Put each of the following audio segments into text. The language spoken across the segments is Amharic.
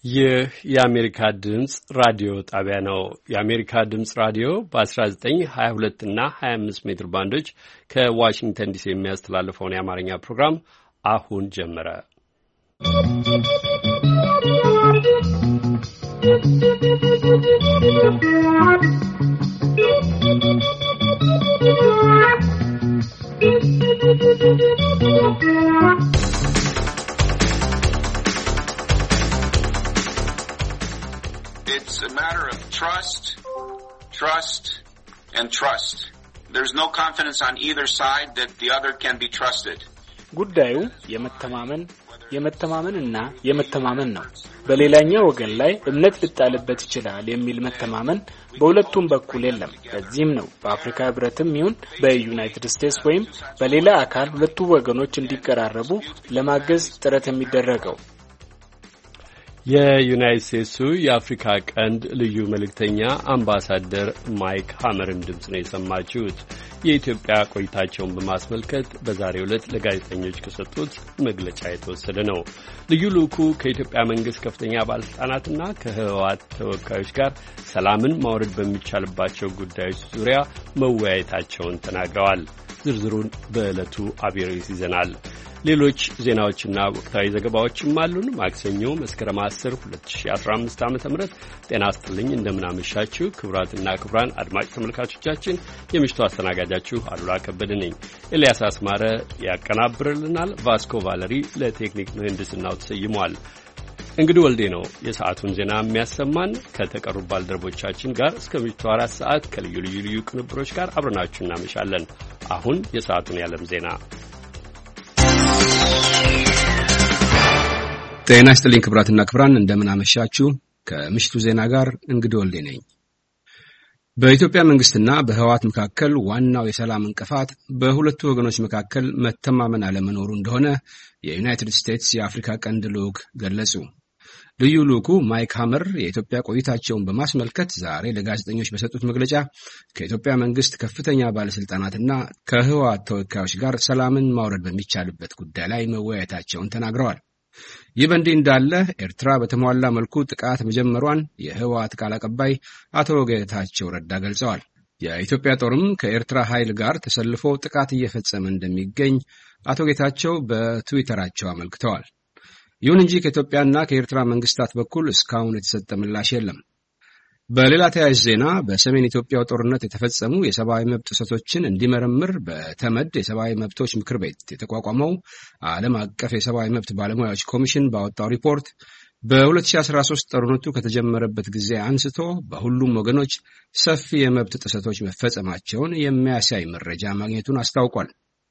ይህ የአሜሪካ ድምጽ ራዲዮ ጣቢያ ነው። የአሜሪካ ድምጽ ራዲዮ በ1922 እና 25 ሜትር ባንዶች ከዋሽንግተን ዲሲ የሚያስተላልፈውን የአማርኛ ፕሮግራም አሁን ጀመረ። It's a matter of trust, and trust. There's no confidence on either side that the other can be trusted. ጉዳዩ የመተማመንና የመተማመን ነው። በሌላኛው ወገን ላይ እምነት ሊጣልበት ይችላል የሚል መተማመን በሁለቱም በኩል የለም። በዚህም ነው በአፍሪካ ህብረትም ይሁን በዩናይትድ ስቴትስ ወይም በሌላ አካል ሁለቱ ወገኖች እንዲቀራረቡ ለማገዝ ጥረት የሚደረገው። የዩናይትድ ስቴትሱ የአፍሪካ ቀንድ ልዩ መልእክተኛ አምባሳደር ማይክ ሀመርን ድምጽ ነው የሰማችሁት። የኢትዮጵያ ቆይታቸውን በማስመልከት በዛሬው ዕለት ለጋዜጠኞች ከሰጡት መግለጫ የተወሰደ ነው። ልዩ ልኡኩ ከኢትዮጵያ መንግስት ከፍተኛ ባለስልጣናትና ከህወሓት ተወካዮች ጋር ሰላምን ማውረድ በሚቻልባቸው ጉዳዮች ዙሪያ መወያየታቸውን ተናግረዋል። ዝርዝሩን በዕለቱ አብይ ርዕስ ይዘናል። ሌሎች ዜናዎችና ወቅታዊ ዘገባዎችም አሉን። ማክሰኞ መስከረም 10 2015 ዓ.ም ጤና ይስጥልኝ። እንደምናመሻችሁ ክቡራትና ክቡራን አድማጭ ተመልካቾቻችን፣ የምሽቱ አስተናጋጃችሁ አሉላ ከበደ ነኝ። ኤልያስ አስማረ ያቀናብርልናል። ቫስኮ ቫለሪ ለቴክኒክ ምህንድስናው ተሰይሟል። እንግዲህ ወልዴ ነው የሰዓቱን ዜና የሚያሰማን። ከተቀሩ ባልደረቦቻችን ጋር እስከ ምሽቱ 4 ሰዓት ከልዩ ልዩ ቅንብሮች ጋር አብረናችሁ እናመሻለን። አሁን የሰዓቱን የዓለም ዜና። ጤና ይስጥልኝ ክቡራትና ክቡራን፣ እንደምን አመሻችሁ። ከምሽቱ ዜና ጋር እንግዲህ ወልዴ ነኝ። በኢትዮጵያ መንግስትና በህወሓት መካከል ዋናው የሰላም እንቅፋት በሁለቱ ወገኖች መካከል መተማመን አለመኖሩ እንደሆነ የዩናይትድ ስቴትስ የአፍሪካ ቀንድ ልዑክ ገለጹ። ልዩ ልኡኩ ማይክ ሀመር የኢትዮጵያ ቆይታቸውን በማስመልከት ዛሬ ለጋዜጠኞች በሰጡት መግለጫ ከኢትዮጵያ መንግስት ከፍተኛ ባለስልጣናትና ከህወሓት ተወካዮች ጋር ሰላምን ማውረድ በሚቻልበት ጉዳይ ላይ መወያየታቸውን ተናግረዋል። ይህ በእንዲህ እንዳለ ኤርትራ በተሟላ መልኩ ጥቃት መጀመሯን የህወሓት ቃል አቀባይ አቶ ጌታቸው ረዳ ገልጸዋል። የኢትዮጵያ ጦርም ከኤርትራ ኃይል ጋር ተሰልፎ ጥቃት እየፈጸመ እንደሚገኝ አቶ ጌታቸው በትዊተራቸው አመልክተዋል። ይሁን እንጂ ከኢትዮጵያና ከኤርትራ መንግስታት በኩል እስካሁን የተሰጠ ምላሽ የለም። በሌላ ተያያዥ ዜና በሰሜን ኢትዮጵያው ጦርነት የተፈጸሙ የሰብአዊ መብት ጥሰቶችን እንዲመረምር በተመድ የሰብአዊ መብቶች ምክር ቤት የተቋቋመው ዓለም አቀፍ የሰብአዊ መብት ባለሙያዎች ኮሚሽን ባወጣው ሪፖርት በ2013 ጦርነቱ ከተጀመረበት ጊዜ አንስቶ በሁሉም ወገኖች ሰፊ የመብት ጥሰቶች መፈጸማቸውን የሚያሳይ መረጃ ማግኘቱን አስታውቋል።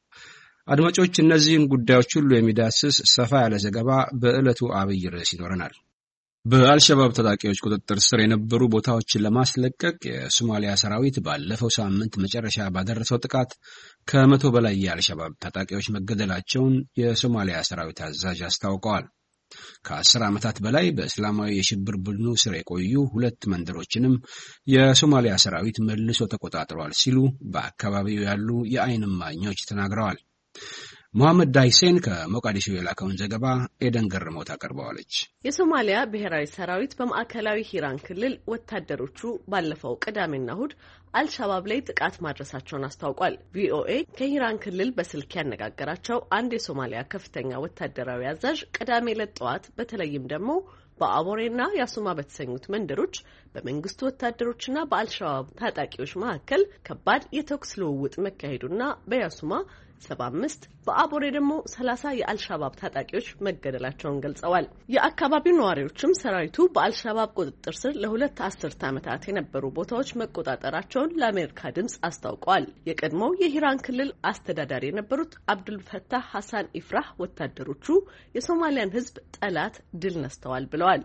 አድማጮች፣ እነዚህን ጉዳዮች ሁሉ የሚዳስስ ሰፋ ያለ ዘገባ በዕለቱ አብይ ርዕስ ይኖረናል። በአልሸባብ ታጣቂዎች ቁጥጥር ስር የነበሩ ቦታዎችን ለማስለቀቅ የሶማሊያ ሰራዊት ባለፈው ሳምንት መጨረሻ ባደረሰው ጥቃት ከ100 በላይ የአልሸባብ ታጣቂዎች መገደላቸውን የሶማሊያ ሰራዊት አዛዥ አስታውቀዋል። ከ10 ዓመታት በላይ በእስላማዊ የሽብር ቡድኑ ስር የቆዩ 2 መንደሮችንም የሶማሊያ ሰራዊት መልሶ ተቆጣጥሯል ሲሉ በአካባቢው ያሉ የዓይን እማኞች ተናግረዋል። መሐመድ ዳይሴን ከሞቃዲሾ የላከውን ዘገባ ኤደን ገርሞት አቀርበዋለች። የሶማሊያ ብሔራዊ ሰራዊት በማዕከላዊ ሂራን ክልል ወታደሮቹ ባለፈው ቅዳሜና እሁድ አልሻባብ ላይ ጥቃት ማድረሳቸውን አስታውቋል። ቪኦኤ ከሂራን ክልል በስልክ ያነጋገራቸው አንድ የሶማሊያ ከፍተኛ ወታደራዊ አዛዥ ቅዳሜ ዕለት ጠዋት በተለይም ደግሞ በአቦሬና ያሱማ በተሰኙት መንደሮች በመንግስቱ ወታደሮችና በአልሻባብ ታጣቂዎች መካከል ከባድ የተኩስ ልውውጥ መካሄዱና በያሱማ 75 በአቦሬ ደግሞ 30 የአልሻባብ ታጣቂዎች መገደላቸውን ገልጸዋል። የአካባቢው ነዋሪዎችም ሰራዊቱ በአልሻባብ ቁጥጥር ስር ለ2 አስርት ዓመታት የነበሩ ቦታዎች መቆጣጠራቸውን ለአሜሪካ ድምጽ አስታውቀዋል። የቀድሞው የሂራን ክልል አስተዳዳሪ የነበሩት አብዱልፈታህ ሐሳን ኢፍራህ ወታደሮቹ የሶማሊያን ሕዝብ ጠላት ድል ነስተዋል ብለዋል።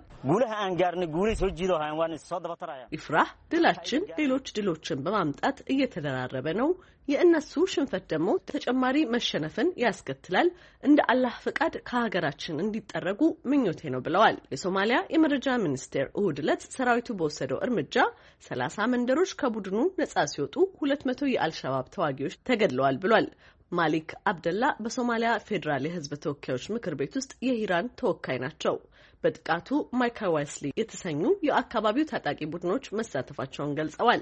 ኢፍራህ ድላችን ሌሎች ድሎችን በማምጣት እየተደራረበ ነው። የእነሱ ሽንፈት ደግሞ ተጨማሪ መሸነፍን ያስከትላል። እንደ አላህ ፈቃድ ከሀገራችን እንዲጠረጉ ምኞቴ ነው ብለዋል። የሶማሊያ የመረጃ ሚኒስቴር እሁድ ዕለት ሰራዊቱ በወሰደው እርምጃ 30 መንደሮች ከቡድኑ ነጻ ሲወጡ 200 የአልሻባብ ተዋጊዎች ተገድለዋል ብሏል። ማሊክ አብደላ በሶማሊያ ፌዴራል የህዝብ ተወካዮች ምክር ቤት ውስጥ የሂራን ተወካይ ናቸው። በጥቃቱ ማይካል ዋይስሊ የተሰኙ የአካባቢው ታጣቂ ቡድኖች መሳተፋቸውን ገልጸዋል።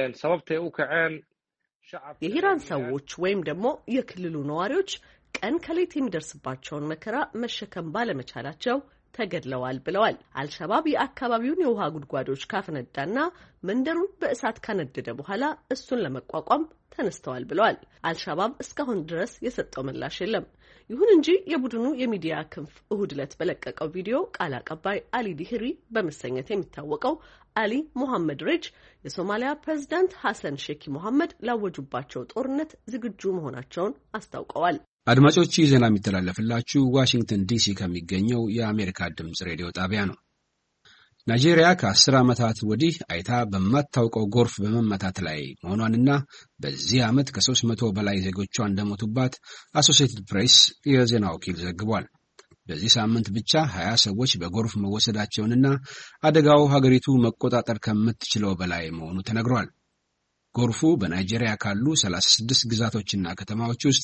የሂራን ሰዎች ወይም ደግሞ የክልሉ ነዋሪዎች ቀን ከሌት የሚደርስባቸውን መከራ መሸከም ባለመቻላቸው ተገድለዋል ብለዋል። አልሸባብ የአካባቢውን የውሃ ጉድጓዶች ካፈነዳና መንደሩን በእሳት ካነደደ በኋላ እሱን ለመቋቋም ተነስተዋል ብለዋል። አልሸባብ እስካሁን ድረስ የሰጠው ምላሽ የለም። ይሁን እንጂ የቡድኑ የሚዲያ ክንፍ እሁድ ዕለት በለቀቀው ቪዲዮ ቃል አቀባይ አሊ ዲህሪ በመሰኘት የሚታወቀው አሊ ሙሐመድ ሬጅ የሶማሊያ ፕሬዝዳንት ሐሰን ሼኪ ሙሐመድ ላወጁባቸው ጦርነት ዝግጁ መሆናቸውን አስታውቀዋል። አድማጮች ዜና የሚተላለፍላችሁ ዋሽንግተን ዲሲ ከሚገኘው የአሜሪካ ድምጽ ሬዲዮ ጣቢያ ነው። ናይጄሪያ ከ10 ዓመታት ወዲህ አይታ በማታውቀው ጎርፍ በመመታት ላይ መሆኗንና በዚህ ዓመት ከ300 በላይ ዜጎቿ እንደሞቱባት አሶሲኤትድ ፕሬስ የዜና ወኪል ዘግቧል። በዚህ ሳምንት ብቻ 20 ሰዎች በጎርፍ መወሰዳቸውንና አደጋው ሀገሪቱ መቆጣጠር ከምትችለው በላይ መሆኑ ተነግሯል። ጎርፉ በናይጄሪያ ካሉ 36 ግዛቶችና ከተማዎች ውስጥ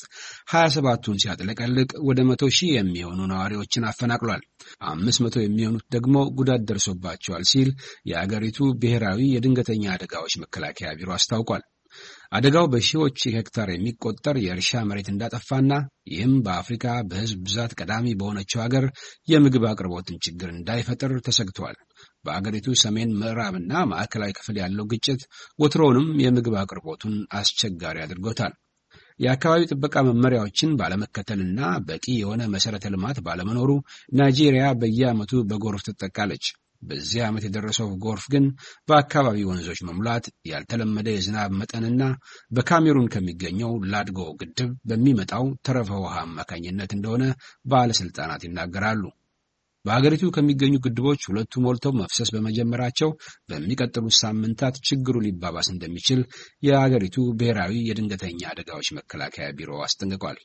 27ቱን ሲያጥለቀልቅ ወደ 100,000 የሚሆኑ ነዋሪዎችን አፈናቅሏል። 500 የሚሆኑት ደግሞ ጉዳት ደርሶባቸዋል ሲል የአገሪቱ ብሔራዊ የድንገተኛ አደጋዎች መከላከያ ቢሮ አስታውቋል። አደጋው በሺዎች ሄክታር የሚቆጠር የእርሻ መሬት እንዳጠፋና ይህም በአፍሪካ በሕዝብ ብዛት ቀዳሚ በሆነችው ሀገር የምግብ አቅርቦትን ችግር እንዳይፈጥር ተሰግቷል። በአገሪቱ ሰሜን ምዕራብና ማዕከላዊ ክፍል ያለው ግጭት ወትሮውንም የምግብ አቅርቦቱን አስቸጋሪ አድርጎታል። የአካባቢ ጥበቃ መመሪያዎችን ባለመከተልና በቂ የሆነ መሰረተ ልማት ባለመኖሩ ናይጄሪያ በየዓመቱ በጎርፍ ትጠቃለች። በዚህ ዓመት የደረሰው ጎርፍ ግን በአካባቢ ወንዞች መሙላት፣ ያልተለመደ የዝናብ መጠንና በካሜሩን ከሚገኘው ላድጎ ግድብ በሚመጣው ተረፈ ውሃ አማካኝነት እንደሆነ ባለስልጣናት ይናገራሉ። በሀገሪቱ ከሚገኙ ግድቦች 2 ሞልተው መፍሰስ በመጀመራቸው በሚቀጥሉት ሳምንታት ችግሩ ሊባባስ እንደሚችል የሀገሪቱ ብሔራዊ የድንገተኛ አደጋዎች መከላከያ ቢሮ አስጠንቅቋል።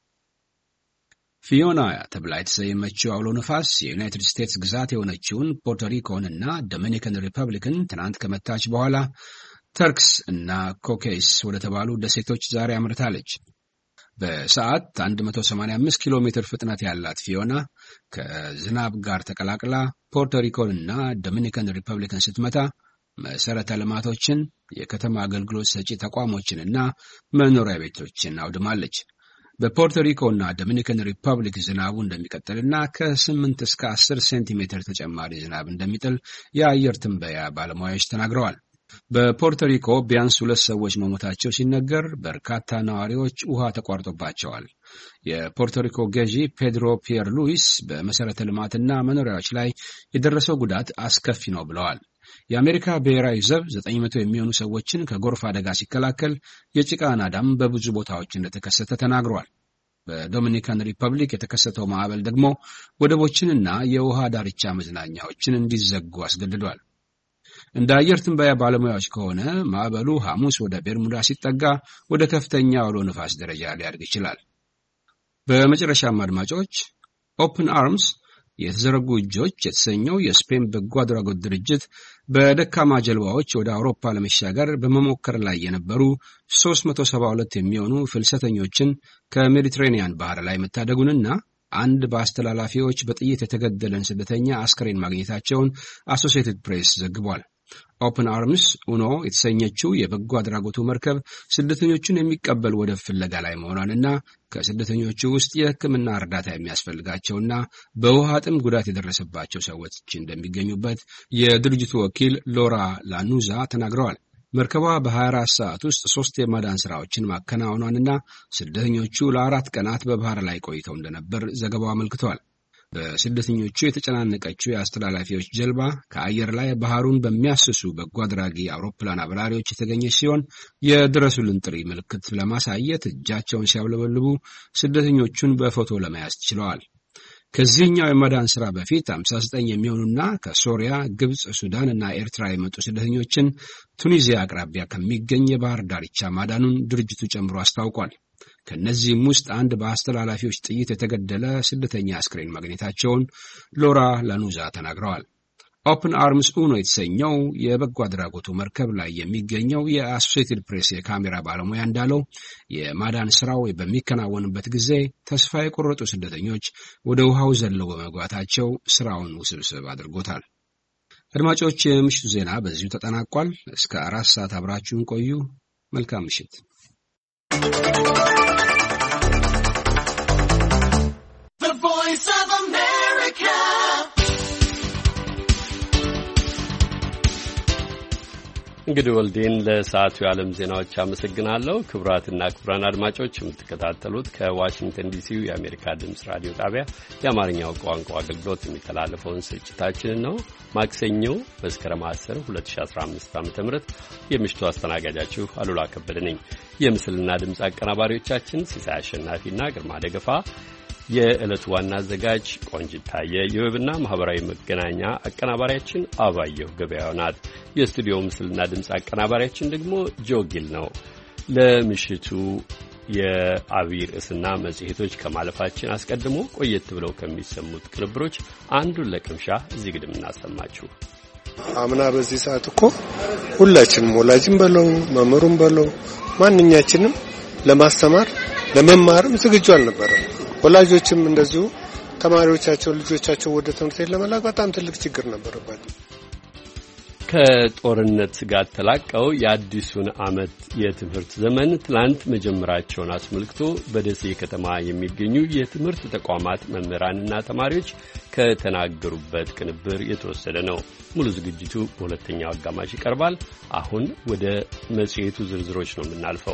ፊዮና ተብላ የተሰየመችው አውሎ ነፋስ የዩናይትድ ስቴትስ ግዛት የሆነችውን ፖርቶሪኮን እና ዶሚኒካን ሪፐብሊክን ትናንት ከመታች በኋላ ተርክስ እና ኮኬይስ ወደ ተባሉ ደሴቶች ዛሬ አምርታለች። በሰዓት 185 ኪሎ ሜትር ፍጥነት ያላት ፊዮና ከዝናብ ጋር ተቀላቅላ ፖርቶሪኮን እና ዶሚኒካን ሪፐብሊክን ስትመታ መሰረተ ልማቶችን፣ የከተማ አገልግሎት ሰጪ ተቋሞችንና መኖሪያ ቤቶችን አውድማለች። በፖርቶሪኮ እና ዶሚኒካን ሪፐብሊክ ዝናቡ እንደሚቀጥልና ከ8 እስከ 10 ሴንቲሜትር ተጨማሪ ዝናብ እንደሚጥል የአየር ትንበያ ባለሙያዎች ተናግረዋል። በፖርቶሪኮ ቢያንስ 2 ሰዎች መሞታቸው ሲነገር በርካታ ነዋሪዎች ውሃ ተቋርጦባቸዋል። የፖርቶሪኮ ገዢ ፔድሮ ፒየር ሉዊስ በመሰረተ ልማትና መኖሪያዎች ላይ የደረሰው ጉዳት አስከፊ ነው ብለዋል። የአሜሪካ ብሔራዊ ዘብ 900 የሚሆኑ ሰዎችን ከጎርፍ አደጋ ሲከላከል የጭቃ ናዳም በብዙ ቦታዎች እንደተከሰተ ተናግሯል። በዶሚኒካን ሪፐብሊክ የተከሰተው ማዕበል ደግሞ ወደቦችንና የውሃ ዳርቻ መዝናኛዎችን እንዲዘጉ አስገድዷል። እንደ አየር ትንበያ ባለሙያዎች ከሆነ ማዕበሉ ሐሙስ ወደ ቤርሙዳ ሲጠጋ ወደ ከፍተኛ አውሎ ነፋስ ደረጃ ሊያድግ ይችላል። በመጨረሻም አድማጮች ኦፕን አርምስ የተዘረጉ እጆች የተሰኘው የስፔን በጎ አድራጎት ድርጅት በደካማ ጀልባዎች ወደ አውሮፓ ለመሻገር በመሞከር ላይ የነበሩ 372 የሚሆኑ ፍልሰተኞችን ከሜዲትሬኒያን ባህር ላይ መታደጉንና አንድ በአስተላላፊዎች በጥይት የተገደለን ስደተኛ አስከሬን ማግኘታቸውን አሶሲኤትድ ፕሬስ ዘግቧል። ኦፕን አርምስ ኡኖ የተሰኘችው የበጎ አድራጎቱ መርከብ ስደተኞቹን የሚቀበል ወደብ ፍለጋ ላይ መሆኗንና ከስደተኞቹ ውስጥ የሕክምና እርዳታ የሚያስፈልጋቸውና በውሃ ጥም ጉዳት የደረሰባቸው ሰዎች እንደሚገኙበት የድርጅቱ ወኪል ሎራ ላኑዛ ተናግረዋል። መርከቧ በ24 ሰዓት ውስጥ 3 የማዳን ሥራዎችን ማከናወኗንና ስደተኞቹ ለ4 ቀናት በባህር ላይ ቆይተው እንደነበር ዘገባው አመልክቷል። በስደተኞቹ የተጨናነቀችው የአስተላላፊዎች ጀልባ ከአየር ላይ ባህሩን በሚያስሱ በጎ አድራጊ አውሮፕላን አብራሪዎች የተገኘች ሲሆን የድረሱልን ጥሪ ምልክት ለማሳየት እጃቸውን ሲያውለበልቡ ስደተኞቹን በፎቶ ለመያዝ ችለዋል። ከዚህኛው የማዳን ሥራ በፊት 59 የሚሆኑና ከሶሪያ፣ ግብጽ፣ ሱዳን እና ኤርትራ የመጡ ስደተኞችን ቱኒዚያ አቅራቢያ ከሚገኝ የባህር ዳርቻ ማዳኑን ድርጅቱ ጨምሮ አስታውቋል። ከነዚህም ውስጥ አንድ በአስተላላፊዎች ጥይት የተገደለ ስደተኛ አስክሬን ማግኘታቸውን ሎራ ላኑዛ ተናግረዋል። ኦፕን አርምስ ኡኖ የተሰኘው የበጎ አድራጎቱ መርከብ ላይ የሚገኘው የአሶሲኤትድ ፕሬስ የካሜራ ባለሙያ እንዳለው የማዳን ስራው በሚከናወንበት ጊዜ ተስፋ የቆረጡ ስደተኞች ወደ ውሃው ዘለው በመግባታቸው ስራውን ውስብስብ አድርጎታል። አድማጮች፣ የምሽቱ ዜና በዚሁ ተጠናቋል። እስከ 4 ሰዓት አብራችሁን ቆዩ። መልካም ምሽት። እንግዲህ ወልዴን ለሰዓቱ የዓለም ዜናዎች አመሰግናለሁ። ክቡራትና ክቡራን አድማጮች የምትከታተሉት ከዋሽንግተን ዲሲው የአሜሪካ ድምፅ ራዲዮ ጣቢያ የአማርኛው ቋንቋ አገልግሎት የሚተላለፈውን ስርጭታችንን ነው። ማክሰኞ መስከረም 10 2015 ዓ.ም የምሽቱ አስተናጋጃችሁ አሉላ ከበደ ነኝ። የምስልና ድምፅ አቀናባሪዎቻችን ሲሳይ አሸናፊና ግርማ ደገፋ፣ የዕለቱ ዋና አዘጋጅ ቆንጂት ታየ፣ የዌብና ማህበራዊ መገናኛ አቀናባሪያችን አባየሁ ገበያው ናት። የስቱዲዮ ምስልና ድምፅ አቀናባሪያችን ደግሞ ጆጊል ነው። ለምሽቱ የአብይ ርዕስና መጽሔቶች ከማለፋችን አስቀድሞ ቆየት ብለው ከሚሰሙት ቅንብሮች አንዱን ለቅምሻ እዚህ ግድም እናሰማችሁ። አምና በዚህ ሰዓት እኮ ሁላችንም ወላጅም በለው መምህሩም በለው ማንኛችንም ለማስተማር ለመማርም ዝግጁ አልነበረም። ወላጆችም እንደዚሁ ተማሪዎቻቸው ልጆቻቸው ወደ ትምህርት ቤት ለመላክ በጣም ትልቅ ችግር ነበረባቸው። ከጦርነት ስጋት ተላቀው የአዲሱን ዓመት የትምህርት ዘመን ትላንት መጀመራቸውን አስመልክቶ በደሴ ከተማ የሚገኙ የትምህርት ተቋማት መምህራንና ተማሪዎች ከተናገሩበት ቅንብር የተወሰደ ነው። ሙሉ ዝግጅቱ በሁለተኛው አጋማሽ ይቀርባል። አሁን ወደ መጽሔቱ ዝርዝሮች ነው የምናልፈው።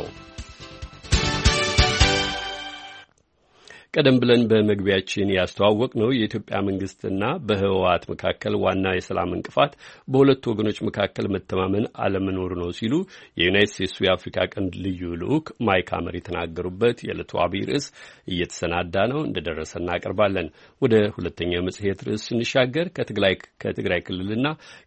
ቀደም ብለን በመግቢያችን ያስተዋወቅ ነው የኢትዮጵያ መንግስትና በህወሓት መካከል ዋና የሰላም እንቅፋት በሁለቱ ወገኖች መካከል መተማመን አለመኖር ነው ሲሉ የዩናይትድ ስቴትሱ የአፍሪካ ቀንድ ልዩ ልዑክ ማይክ ሀመር የተናገሩበት የዕለቱ አብይ ርዕስ እየተሰናዳ ነው፣ እንደደረሰ እናቀርባለን። ወደ ሁለተኛው መጽሔት ርዕስ ስንሻገር ከትግራይ ክልልና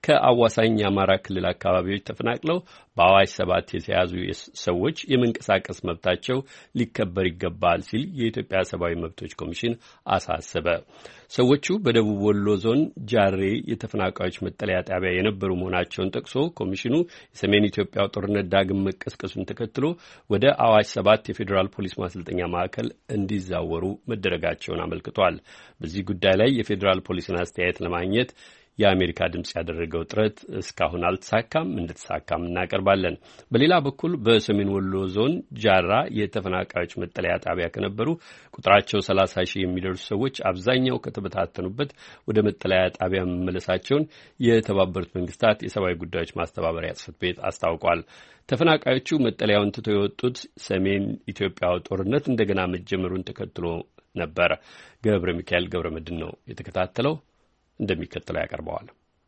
ከአዋሳኝ የአማራ ክልል አካባቢዎች ተፈናቅለው በአዋሽ 7 የተያዙ ሰዎች የመንቀሳቀስ መብታቸው ሊከበር ይገባል ሲል የኢትዮጵያ ሰብአዊ መብቶች ኮሚሽን አሳሰበ። ሰዎቹ በደቡብ ወሎ ዞን ጃሬ የተፈናቃዮች መጠለያ ጣቢያ የነበሩ መሆናቸውን ጠቅሶ ኮሚሽኑ የሰሜን ኢትዮጵያው ጦርነት ዳግም መቀስቀሱን ተከትሎ ወደ አዋሽ 7 የፌዴራል ፖሊስ ማሰልጠኛ ማዕከል እንዲዛወሩ መደረጋቸውን አመልክቷል። በዚህ ጉዳይ ላይ የፌዴራል ፖሊስን አስተያየት ለማግኘት የአሜሪካ ድምጽ ያደረገው ጥረት እስካሁን አልተሳካም። እንደተሳካም እናቀርባለን። በሌላ በኩል በሰሜን ወሎ ዞን ጃራ የተፈናቃዮች መጠለያ ጣቢያ ከነበሩ ቁጥራቸው 30 ሺህ የሚደርሱ ሰዎች አብዛኛው ከተበታተኑበት ወደ መጠለያ ጣቢያ መመለሳቸውን የተባበሩት መንግስታት የሰብአዊ ጉዳዮች ማስተባበሪያ ጽሕፈት ቤት አስታውቋል። ተፈናቃዮቹ መጠለያውን ትተው የወጡት ሰሜን ኢትዮጵያው ጦርነት እንደገና መጀመሩን ተከትሎ ነበር። ገብረ ሚካኤል ገብረ መድን ነው የተከታተለው፣ እንደሚከተለው ያቀርበዋል።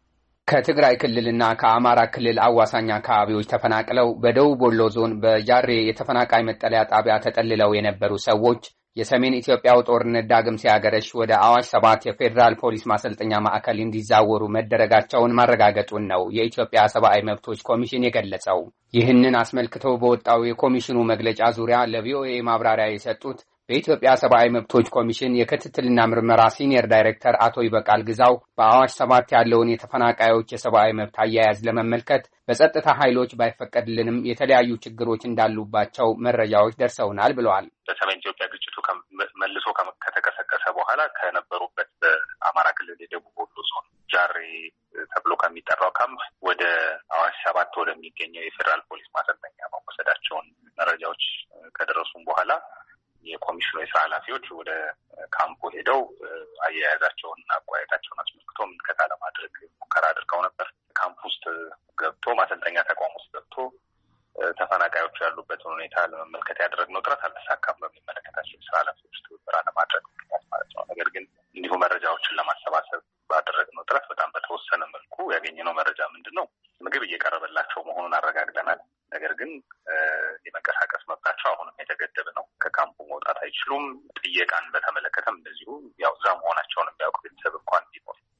ከትግራይ ክልልና ከአማራ ክልል አዋሳኝ አካባቢዎች ተፈናቅለው በደቡብ ወሎ ዞን በጃሬ የተፈናቃይ መጠለያ ጣቢያ ተጠልለው የነበሩ ሰዎች የሰሜን ኢትዮጵያው ጦርነት ዳግም ሲያገረሽ ወደ አዋሽ 7 የፌዴራል ፖሊስ ማሰልጠኛ ማዕከል እንዲዛወሩ መደረጋቸውን ማረጋገጡን ነው የኢትዮጵያ ሰብአዊ መብቶች ኮሚሽን የገለጸው። ይህንን አስመልክቶ በወጣው የኮሚሽኑ መግለጫ ዙሪያ ለቪኦኤ ማብራሪያ የሰጡት በኢትዮጵያ ሰብአዊ መብቶች ኮሚሽን የክትትልና ምርመራ ሲኒየር ዳይሬክተር አቶ ይበቃል ግዛው በአዋሽ 7 ያለውን የተፈናቃዮች የሰብአዊ መብት አያያዝ ለመመልከት በጸጥታ ኃይሎች ባይፈቀድልንም የተለያዩ ችግሮች እንዳሉባቸው መረጃዎች ደርሰውናል ብለዋል። በሰሜን ኢትዮጵያ ግጭቱ መልሶ ከተቀሰቀሰ በኋላ ከነበሩበት በአማራ ክልል የደቡብ ወሎ ዞን ጃሬ ተብሎ ከሚጠራው ካምፕ ወደ አዋሽ 7 ወደሚገኘው የፌዴራል ፖሊስ ማሰልጠኛ መወሰዳቸውን መረጃዎች ከደረሱም በኋላ የኮሚሽኑ የስራ ኃላፊዎች ወደ ካምፑ ሄደው አያያዛቸውንና አቋያታቸውን አስመልክቶ ምልከታ ለማድረግ ሙከራ አድርገው ነበር። ካምፕ ውስጥ ገብቶ ማሰልጠኛ ተቋም ውስጥ ገብቶ ተፈናቃዮቹ ያሉበትን ሁኔታ ለመመልከት ያደረግነው ጥረት አልተሳካም። በሚመለከታቸው የስራ ኃላፊዎች ትብብር ለማድረግ ምክንያት ማለት ነው። ነገር ግን እንዲሁ መረጃዎችን ለማሰባሰብ ባደረግነው ጥረት በጣም በተወሰነ መልኩ ያገኘነው መረጃ ምንድን ነው? ምግብ እየቀረበላቸው መሆኑን አረጋግጠናል። ነገር ግን የመንቀሳቀስ መብታቸው አሁንም የተገደበ ነው። ከካምፑ መውጣት አይችሉም። ጥየቃን በተመለከተም እንደዚሁ ያው እዛ መሆናቸውን የሚያውቅ ቤተሰብ እንኳን ቢኖር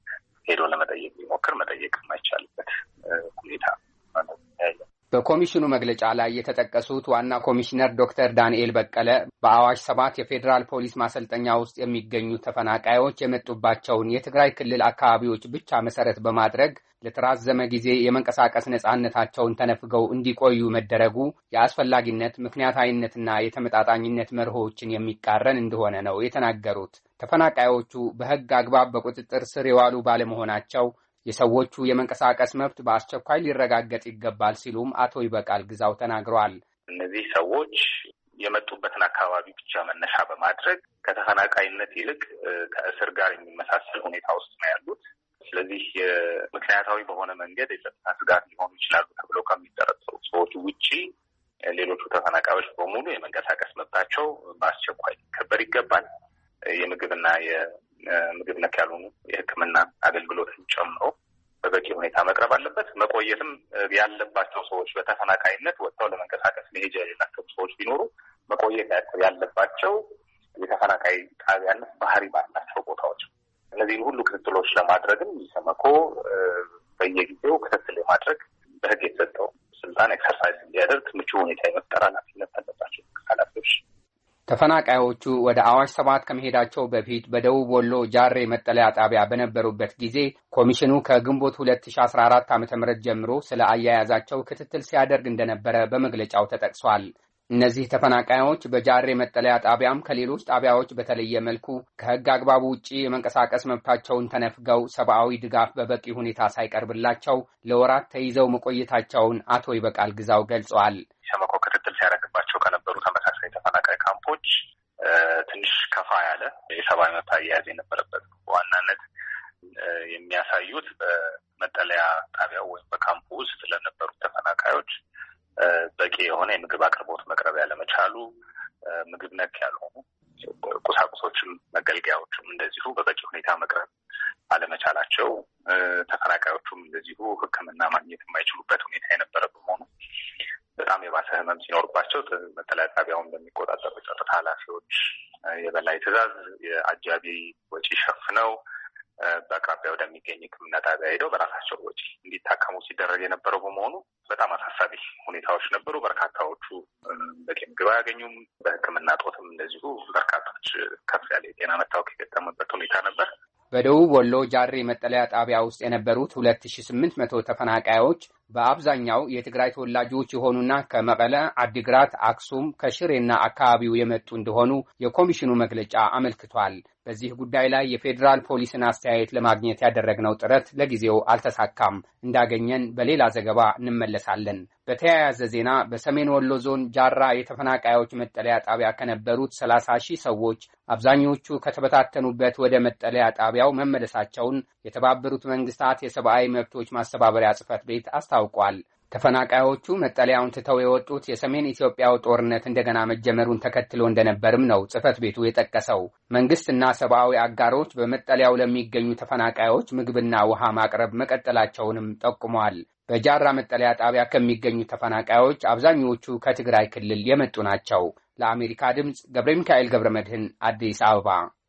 በኮሚሽኑ መግለጫ ላይ የተጠቀሱት ዋና ኮሚሽነር ዶክተር ዳንኤል በቀለ በአዋሽ 7 የፌዴራል ፖሊስ ማሰልጠኛ ውስጥ የሚገኙ ተፈናቃዮች የመጡባቸውን የትግራይ ክልል አካባቢዎች ብቻ መሰረት በማድረግ ለተራዘመ ጊዜ የመንቀሳቀስ ነጻነታቸውን ተነፍገው እንዲቆዩ መደረጉ የአስፈላጊነት ምክንያታዊነትና የተመጣጣኝነት መርሆችን የሚቃረን እንደሆነ ነው የተናገሩት። ተፈናቃዮቹ በሕግ አግባብ በቁጥጥር ስር የዋሉ ባለመሆናቸው የሰዎቹ የመንቀሳቀስ መብት በአስቸኳይ ሊረጋገጥ ይገባል ሲሉም አቶ ይበቃል ግዛው ተናግረዋል። እነዚህ ሰዎች የመጡበትን አካባቢ ብቻ መነሻ በማድረግ ከተፈናቃይነት ይልቅ ከእስር ጋር የሚመሳሰል ሁኔታ ውስጥ ነው ያሉት። ስለዚህ ምክንያታዊ በሆነ መንገድ የጸጥታ ስጋት ሊሆኑ ይችላሉ ተብለው ከሚጠረጠሩ ሰዎች ውጪ ሌሎቹ ተፈናቃዮች በሙሉ የመንቀሳቀስ መብታቸው በአስቸኳይ ሊከበር ይገባል። የምግብና ምግብ ነክ ያልሆኑ የሕክምና አገልግሎትን ጨምሮ በበቂ ሁኔታ መቅረብ አለበት። መቆየትም ያለባቸው ሰዎች በተፈናቃይነት ወጥተው ለመንቀሳቀስ መሄጃ የሌላቸው ሰዎች ቢኖሩ መቆየት ያለባቸው የተፈናቃይ ጣቢያነት ባህሪ ባላቸው ቦታዎች። እነዚህን ሁሉ ክትትሎች ለማድረግም ኢሰመኮ በየጊዜው ክትትል የማድረግ በሕግ የተሰጠው ስልጣን ኤክሰርሳይዝ እንዲያደርግ ምቹ ሁኔታ የመፍጠር ኃላፊነት አለባቸው ኃላፊዎች። ተፈናቃዮቹ ወደ አዋሽ 7 ከመሄዳቸው በፊት በደቡብ ወሎ ጃሬ መጠለያ ጣቢያ በነበሩበት ጊዜ ኮሚሽኑ ከግንቦት 2014 ዓ.ም ጀምሮ ስለ አያያዛቸው ክትትል ሲያደርግ እንደነበረ በመግለጫው ተጠቅሷል። እነዚህ ተፈናቃዮች በጃሬ መጠለያ ጣቢያም ከሌሎች ጣቢያዎች በተለየ መልኩ ከሕግ አግባቡ ውጪ የመንቀሳቀስ መብታቸውን ተነፍገው ሰብአዊ ድጋፍ በበቂ ሁኔታ ሳይቀርብላቸው ለወራት ተይዘው መቆየታቸውን አቶ ይበቃል ግዛው ገልጸዋል። ኢሰመኮ ክትትል ሲያደርግባቸው ከነበሩ ተመሳሳይ ተፈናቃይ ካምፖች ትንሽ ከፋ ያለ የሰብአዊ መብት አያያዝ የነበረበት በዋናነት የሚያሳዩት በመጠለያ ጣቢያው ወይም በካምፑ ውስጥ ለነበሩ ተፈናቃዮች በቂ የሆነ የምግብ አቅርቦት መቅረብ ያለመቻሉ፣ ምግብ ነክ ያልሆኑ ቁሳቁሶችም መገልገያዎችም እንደዚሁ በበቂ ሁኔታ መቅረብ አለመቻላቸው፣ ተፈናቃዮቹም እንደዚሁ ሕክምና ማግኘት የማይችሉበት ሁኔታ የነበረ በመሆኑ በጣም የባሰ ህመም ሲኖርባቸው መጠለያ ጣቢያውን በሚቆጣጠሩ ጸጥታ ኃላፊዎች የበላይ ትዕዛዝ የአጃቢ ወጪ ሸፍነው በአቅራቢያ ወደሚገኝ ሕክምና ጣቢያ ሄደው በራሳቸው ወጪ እንዲታከሙ ሲደረግ የነበረው በመሆኑ በጣም አሳሳቢ ሁኔታዎች ነበሩ። በርካታዎቹ በቂ ምግብ አያገኙም። በሕክምና ጦትም እንደዚሁ በርካቶች ከፍ ያለ የጤና መታወክ የገጠመበት ሁኔታ ነበር። በደቡብ ወሎ ጃሬ መጠለያ ጣቢያ ውስጥ የነበሩት 2800 ተፈናቃዮች በአብዛኛው የትግራይ ተወላጆች የሆኑና ከመቀለ፣ አዲግራት፣ አክሱም፣ ከሽሬና አካባቢው የመጡ እንደሆኑ የኮሚሽኑ መግለጫ አመልክቷል። በዚህ ጉዳይ ላይ የፌዴራል ፖሊስን አስተያየት ለማግኘት ያደረግነው ጥረት ለጊዜው አልተሳካም። እንዳገኘን በሌላ ዘገባ እንመለሳለን። በተያያዘ ዜና በሰሜን ወሎ ዞን ጃራ የተፈናቃዮች መጠለያ ጣቢያ ከነበሩት 30,000 ሰዎች አብዛኞቹ ከተበታተኑበት ወደ መጠለያ ጣቢያው መመለሳቸውን የተባበሩት መንግስታት የሰብአዊ መብቶች ማስተባበሪያ ጽሕፈት ቤት አስታውቋል። ተፈናቃዮቹ መጠለያውን ትተው የወጡት የሰሜን ኢትዮጵያው ጦርነት እንደገና መጀመሩን ተከትሎ እንደነበርም ነው ጽሕፈት ቤቱ የጠቀሰው። መንግስትና ሰብአዊ አጋሮች በመጠለያው ለሚገኙ ተፈናቃዮች ምግብና ውሃ ማቅረብ መቀጠላቸውንም ጠቁመዋል። በጃራ መጠለያ ጣቢያ ከሚገኙ ተፈናቃዮች አብዛኞቹ ከትግራይ ክልል የመጡ ናቸው። ለአሜሪካ ድምፅ ገብረ ሚካኤል ገብረ መድህን አዲስ አበባ።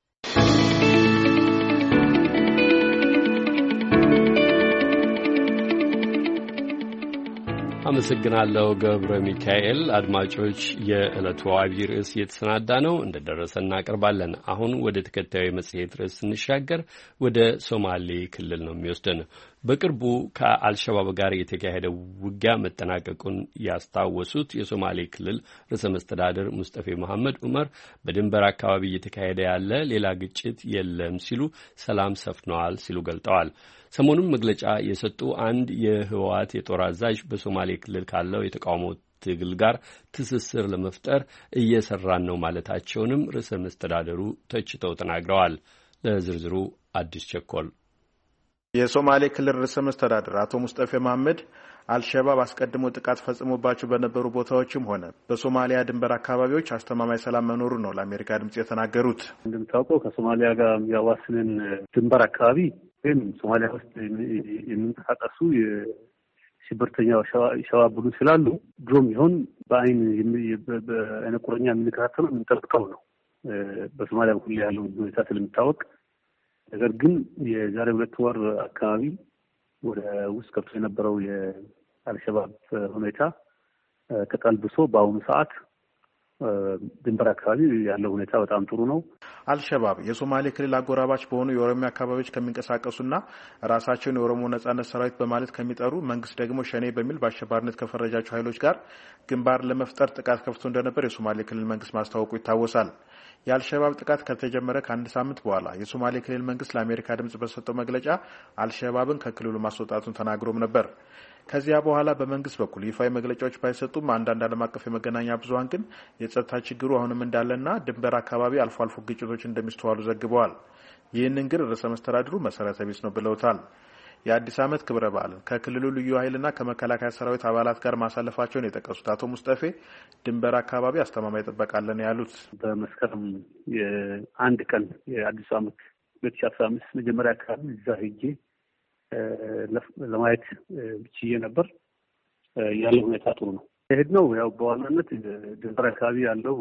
አመሰግናለሁ ገብረ ሚካኤል። አድማጮች፣ የዕለቱ አብይ ርዕስ እየተሰናዳ ነው፣ እንደደረሰ እናቀርባለን። አሁን ወደ ተከታዩ መጽሔት ርዕስ ስንሻገር ወደ ሶማሌ ክልል ነው የሚወስደን። በቅርቡ ከአልሸባብ ጋር የተካሄደው ውጊያ መጠናቀቁን ያስታወሱት የሶማሌ ክልል ርዕሰ መስተዳድር ሙስጠፌ መሐመድ ዑመር በድንበር አካባቢ እየተካሄደ ያለ ሌላ ግጭት የለም ሲሉ ሰላም ሰፍነዋል ሲሉ ገልጠዋል። ሰሞኑን መግለጫ የሰጡ አንድ የህወሓት የጦር አዛዥ በሶማሌ ክልል ካለው የተቃውሞ ትግል ጋር ትስስር ለመፍጠር እየሰራን ነው ማለታቸውንም ርዕሰ መስተዳድሩ ተችተው ተናግረዋል። ለዝርዝሩ አዲስ ቸኮል። የሶማሌ ክልል ርዕሰ መስተዳድር አቶ ሙስጠፌ መሐመድ አልሸባብ አስቀድሞ ጥቃት ፈጽሞባቸው በነበሩ ቦታዎችም ሆነ በሶማሊያ ድንበር አካባቢዎች አስተማማኝ ሰላም መኖሩ ነው ለአሜሪካ ድምጽ የተናገሩት። እንደምታውቀው ከሶማሊያ ጋር የሚያዋስንን ድንበር አካባቢ ግን ሶማሊያ ውስጥ የሚንቀሳቀሱ የሽብርተኛው ሸባብ ቡድን ስላሉ ድሮም ይሆን በአይን ቁርኛ የምንከታተለው የምንጠብቀው ነው በሶማሊያ በኩል ያለው ሁኔታ ስለሚታወቅ። ነገር ግን የዛሬ 2 ወር አካባቢ ወደ ውስጥ ገብቶ የነበረው የአልሸባብ ሁኔታ ተቀልብሶ በአሁኑ ሰዓት ድንበር አካባቢ ያለው ሁኔታ በጣም ጥሩ ነው። አልሸባብ የሶማሌ ክልል አጎራባች በሆኑ የኦሮሚያ አካባቢዎች ከሚንቀሳቀሱና ራሳቸውን የኦሮሞ ነጻነት ሰራዊት በማለት ከሚጠሩ መንግስት ደግሞ ሸኔ በሚል በአሸባሪነት ከፈረጃቸው ኃይሎች ጋር ግንባር ለመፍጠር ጥቃት ከፍቶ እንደነበር የሶማሌ ክልል መንግስት ማስታወቁ ይታወሳል። የአልሸባብ ጥቃት ከተጀመረ ከአንድ ሳምንት በኋላ የሶማሌ ክልል መንግስት ለአሜሪካ ድምጽ በሰጠው መግለጫ አልሸባብን ከክልሉ ማስወጣቱን ተናግሮም ነበር። ከዚያ በኋላ በመንግስት በኩል ይፋዊ መግለጫዎች ባይሰጡም አንዳንድ ዓለም አቀፍ የመገናኛ ብዙሃን ግን የጸጥታ ችግሩ አሁንም እንዳለና ድንበር አካባቢ አልፎ አልፎ ግጭቶች እንደሚስተዋሉ ዘግበዋል። ይህንን ግን ርዕሰ መስተዳድሩ መሰረተ ቢስ ነው ብለውታል። የአዲስ ዓመት ክብረ በዓልን ከክልሉ ልዩ ኃይልና ከመከላከያ ሰራዊት አባላት ጋር ማሳለፋቸውን የጠቀሱት አቶ ሙስጠፌ ድንበር አካባቢ አስተማማኝ ጥበቃ አለን ያሉት በመስከረም የአንድ ቀን የአዲስ ዓመት 2015 መጀመሪያ አካባቢ እዛ ሄጄ ለማየት ብቻዬ ነበር። ያለው ሁኔታ ጥሩ ነው። የሄድነው ያው በዋናነት ድንበር አካባቢ ያለው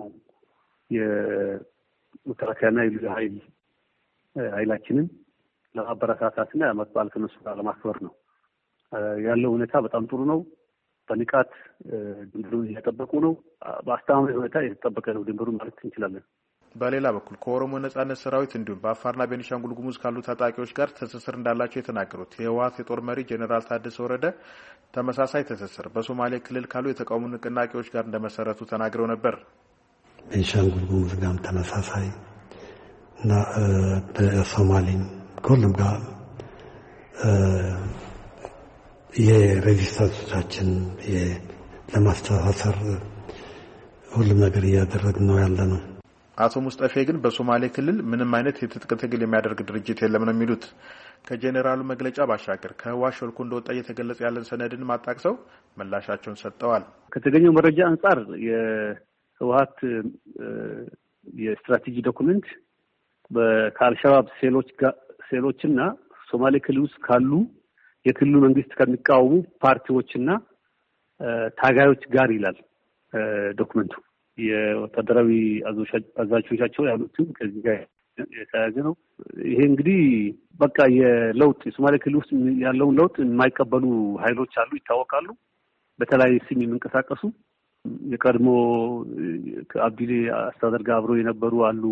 የመከላከያና የልዩ ኃይላችንን ለማበረታታትና የዓመት በዓል ከነሱ ጋር ለማክበር ነው። ያለው ሁኔታ በጣም ጥሩ ነው። በንቃት ድንበሩን እየጠበቁ ነው። በአስተማማኝ ሁኔታ የተጠበቀ ነው ድንበሩ ማለት እንችላለን። በሌላ በኩል ከኦሮሞ ነጻነት ሰራዊት እንዲሁም በአፋርና ቤኒሻንጉል ጉሙዝ ካሉ ታጣቂዎች ጋር ትስስር እንዳላቸው የተናገሩት የህወሓት የጦር መሪ ጄኔራል ታደሰ ወረደ ተመሳሳይ ትስስር በሶማሌ ክልል ካሉ የተቃውሞ ንቅናቄዎች ጋር እንደመሰረቱ ተናግረው ነበር። ቤኒሻንጉል ጉሙዝ ጋርም ተመሳሳይ እና በሶማሌም ከሁሉም ጋር የሬዚስታንሶቻችን ለማስተሳሰር ሁሉም ነገር እያደረግን ነው ያለ ነው። አቶ ሙስጠፌ ግን በሶማሌ ክልል ምንም አይነት የትጥቅ ትግል የሚያደርግ ድርጅት የለም ነው የሚሉት። ከጄኔራሉ መግለጫ ባሻገር ከህወሓት ሾልኮ እንደወጣ እየተገለጸ ያለን ሰነድን ማጣቅሰው ምላሻቸውን ሰጥተዋል። ከተገኘው መረጃ አንጻር የህወሓት የስትራቴጂ ዶኩመንት ከአልሸባብ ሴሎችና ሶማሌ ክልል ውስጥ ካሉ የክልሉ መንግስት ከሚቃወሙ ፓርቲዎችና ታጋዮች ጋር ይላል ዶኩመንቱ። የወታደራዊ አዛዦቻቸው ያሉትን ከዚህ ጋር የተያያዘ ነው። ይሄ እንግዲህ በቃ የሶማሌ ክልል ውስጥ ያለውን ለውጥ የማይቀበሉ ኃይሎች አሉ፣ ይታወቃሉ። በተለያየ ስም የሚንቀሳቀሱ የቀድሞ ከአብዲሌ አስተዳደር ጋር አብረው የነበሩ አሉ።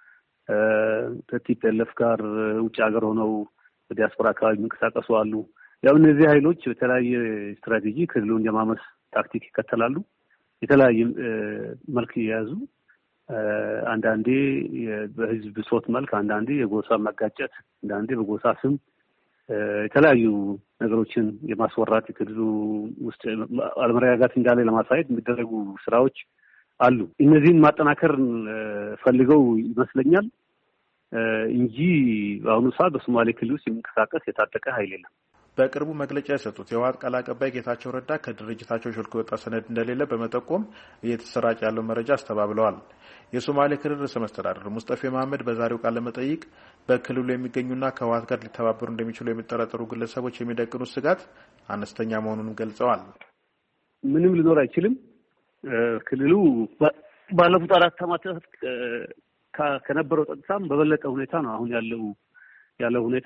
ከቲፒኤልኤፍ ጋር ውጭ ሀገር ሆነው በዲያስፖራ አካባቢ የሚንቀሳቀሱ አሉ። ያው እነዚህ ኃይሎች በተለያየ ስትራቴጂ ክልሉን የማመስ ታክቲክ ይከተላሉ። የተለያየ መልክ የያዙ አንዳንዴ በህዝብ ብሶት መልክ፣ አንዳንዴ የጎሳ መጋጨት፣ አንዳንዴ በጎሳ ስም የተለያዩ ነገሮችን የማስወራት የክልሉ ውስጥ አለመረጋጋት እንዳለ ለማሳየት የሚደረጉ ስራዎች አሉ። እነዚህን ማጠናከር ፈልገው ይመስለኛል እንጂ በአሁኑ ሰዓት በሶማሌ ክልል ውስጥ የሚንቀሳቀስ የታጠቀ ኃይል የለም። በቅርቡ መግለጫ የሰጡት የህወሓት ቃል አቀባይ ጌታቸው ረዳ ከድርጅታቸው ሾልኮ የወጣ ሰነድ እንደሌለ በመጠቆም እየተሰራጨ ያለው መረጃ አስተባብለዋል። የሶማሌ ክልል ርዕሰ መስተዳድር ሙስጠፌ መሐመድ በዛሬው ቃለ መጠይቅ በክልሉ የሚገኙና ከህወሓት ጋር ሊተባበሩ እንደሚችሉ የሚጠረጠሩ ግለሰቦች የሚደቅኑት ስጋት አነስተኛ መሆኑንም ገልጸዋል። ምንም ሊኖር አይችልም። ክልሉ ባለፉት 4 ዓመታት ከነበረው ጸጥታም በበለጠ ሁኔታ ነው አሁን ያለው ሁኔታ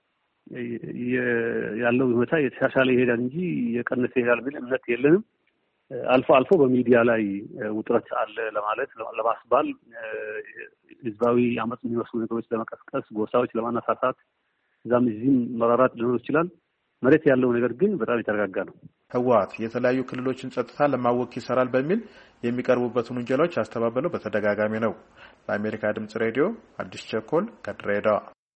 የተሻሻለ ይሄዳል እንጂ የቀነሰ ይሄዳል ብል እምነት የለንም። አልፎ በሚዲያ ላይ ውጥረት አለ ለማለት ለማስባል ህዝባዊ አመጽ የሚመስሉ ነገሮች ለመቀስቀስ ጎሳዎች ለማነሳሳት እዛም እዚህም መራራት ሊኖር ይችላል። መሬት ያለው ነገር ግን በጣም የተረጋጋ ነው። ህወሓት የተለያዩ ክልሎችን ጸጥታ ለማወክ ይሰራል በሚል የሚቀርቡበትን ውንጀላዎች ያስተባበለው በተደጋጋሚ ነው። ለአሜሪካ ድምጽ ሬዲዮ አዲስ ቸኮል ከድሬዳዋ።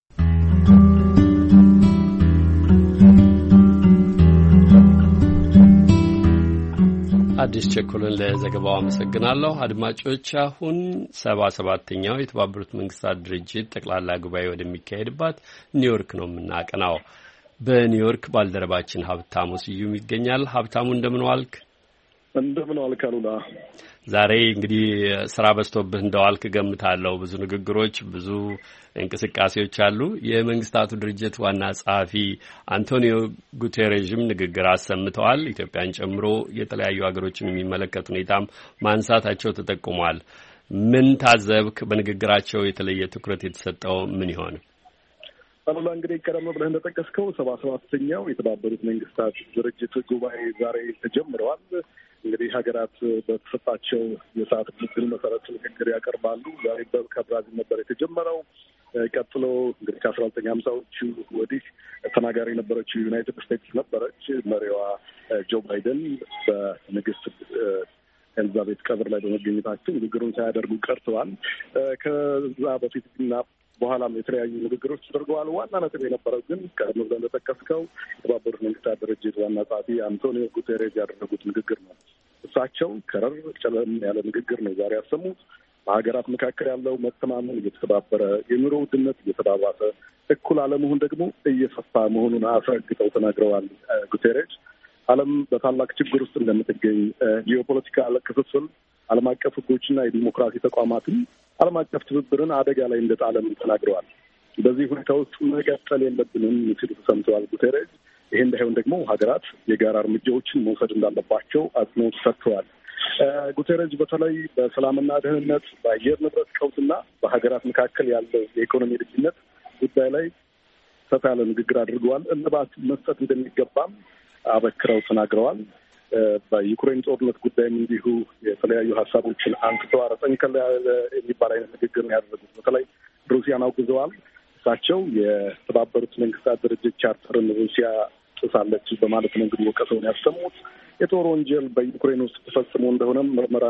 አዲስ ቸኮልን ለዘገባው አመሰግናለሁ። አድማጮች አሁን 77ኛው የተባበሩት መንግስታት ድርጅት ጠቅላላ ጉባኤ ወደሚካሄድባት ኒውዮርክ ነው የምናቀናው። በኒውዮርክ ባልደረባችን ሀብታሙ ስዩም ይገኛል። ሀብታሙ እንደምን ዋልክ? እንደምን ዋልክ አሉላ? ዛሬ እንግዲህ ስራ በዝቶብህ እንደዋልክ ገምታለሁ። ብዙ ንግግሮች፣ ብዙ እንቅስቃሴዎች አሉ። የመንግስታቱ ድርጅት ዋና ጸሐፊ አንቶኒዮ ጉቴሬዥም ንግግር አሰምተዋል። ኢትዮጵያን ጨምሮ የተለያዩ ሀገሮችን የሚመለከት ሁኔታም ማንሳታቸው ተጠቁሟል። ምን ታዘብክ? በንግግራቸው የተለየ ትኩረት የተሰጠው ምን ይሆን? አሉላ እንግዲህ ቀደም ብለህ እንደጠቀስከው 77ኛው የተባበሩት መንግስታት ድርጅት ጉባኤ ዛሬ ተጀምረዋል። እንግዲህ ሀገራት በተሰጣቸው የሰዓት ዕድል መሰረት ንግግር ያቀርባሉ። ዛሬ ከብራዚል ነበር የተጀመረው። ቀጥሎ እንግዲህ ከ1950ዎቹ ወዲህ ተናጋሪ የነበረችው ዩናይትድ ስቴትስ ነበረች። መሪዋ ጆ ባይደን በንግስት ኤልዛቤት ቀብር ላይ በመገኘታቸው ንግግሩን ሳያደርጉ ቀርተዋል። ከዛ በፊት እና በኋላም የተለያዩ ንግግሮች ተደርገዋል። ዋና ነጥብ የነበረው ግን ቀደም ብለን እንደጠቀስከው የተባበሩት መንግስታት ድርጅት ዋና ጸሐፊ አንቶኒዮ ጉቴሬዝ ያደረጉት ንግግር ነው። እሳቸው ከረር ጨለም ያለ ንግግር ነው ዛሬ ያሰሙት። በሀገራት መካከል ያለው መተማመን እየተባበረ፣ የኑሮ ውድነት እየተባባሰ፣ እኩል አለመሆን ደግሞ እየሰፋ መሆኑን አስረግጠው ተናግረዋል። ጉቴሬዝ ዓለም በታላቅ ችግር ውስጥ እንደምትገኝ፣ ጂኦፖለቲካ ክፍፍል ዓለም አቀፍ ሕጎችና የዲሞክራሲ ተቋማትን ዓለም አቀፍ ትብብርን አደጋ ላይ እንደጣለም ተናግረዋል። በዚህ ሁኔታ ውስጥ መቀጠል የለብንም ሲሉ ተሰምተዋል ጉቴሬዝ። ይሄ እንዳይሆን ደግሞ ሀገራት የጋራ እርምጃዎችን መውሰድ እንዳለባቸው አጽንኦት ሰጥተዋል። ጉቴሬዝ በተለይ በሰላምና ደህንነት፣ በአየር ንብረት ቀውስና በሀገራት መካከል ያለው የኢኮኖሚ ልዩነት ጉዳይ ላይ ሰፋ ያለ ንግግር አድርገዋል። እልባት መስጠት እንደሚገባም አበክረው ተናግረዋል። በዩክሬን ጦርነት ጉዳይም እንዲሁ የተለያዩ ሀሳቦችን አንስተዋል። ጠንከር ያለ የሚባል አይነት ንግግር ነው ያደረጉት። በተለይ ሩሲያን አውግዘዋል። እሳቸው የተባበሩት መንግስታት ድርጅት ቻርተርን ሩሲያ ጥሳለች በማለት ነው እንግዲህ ወቀሰውን ያሰሙት። የጦር ወንጀል በዩክሬን ውስጥ ተፈጽሞ እንደሆነም ምርመራ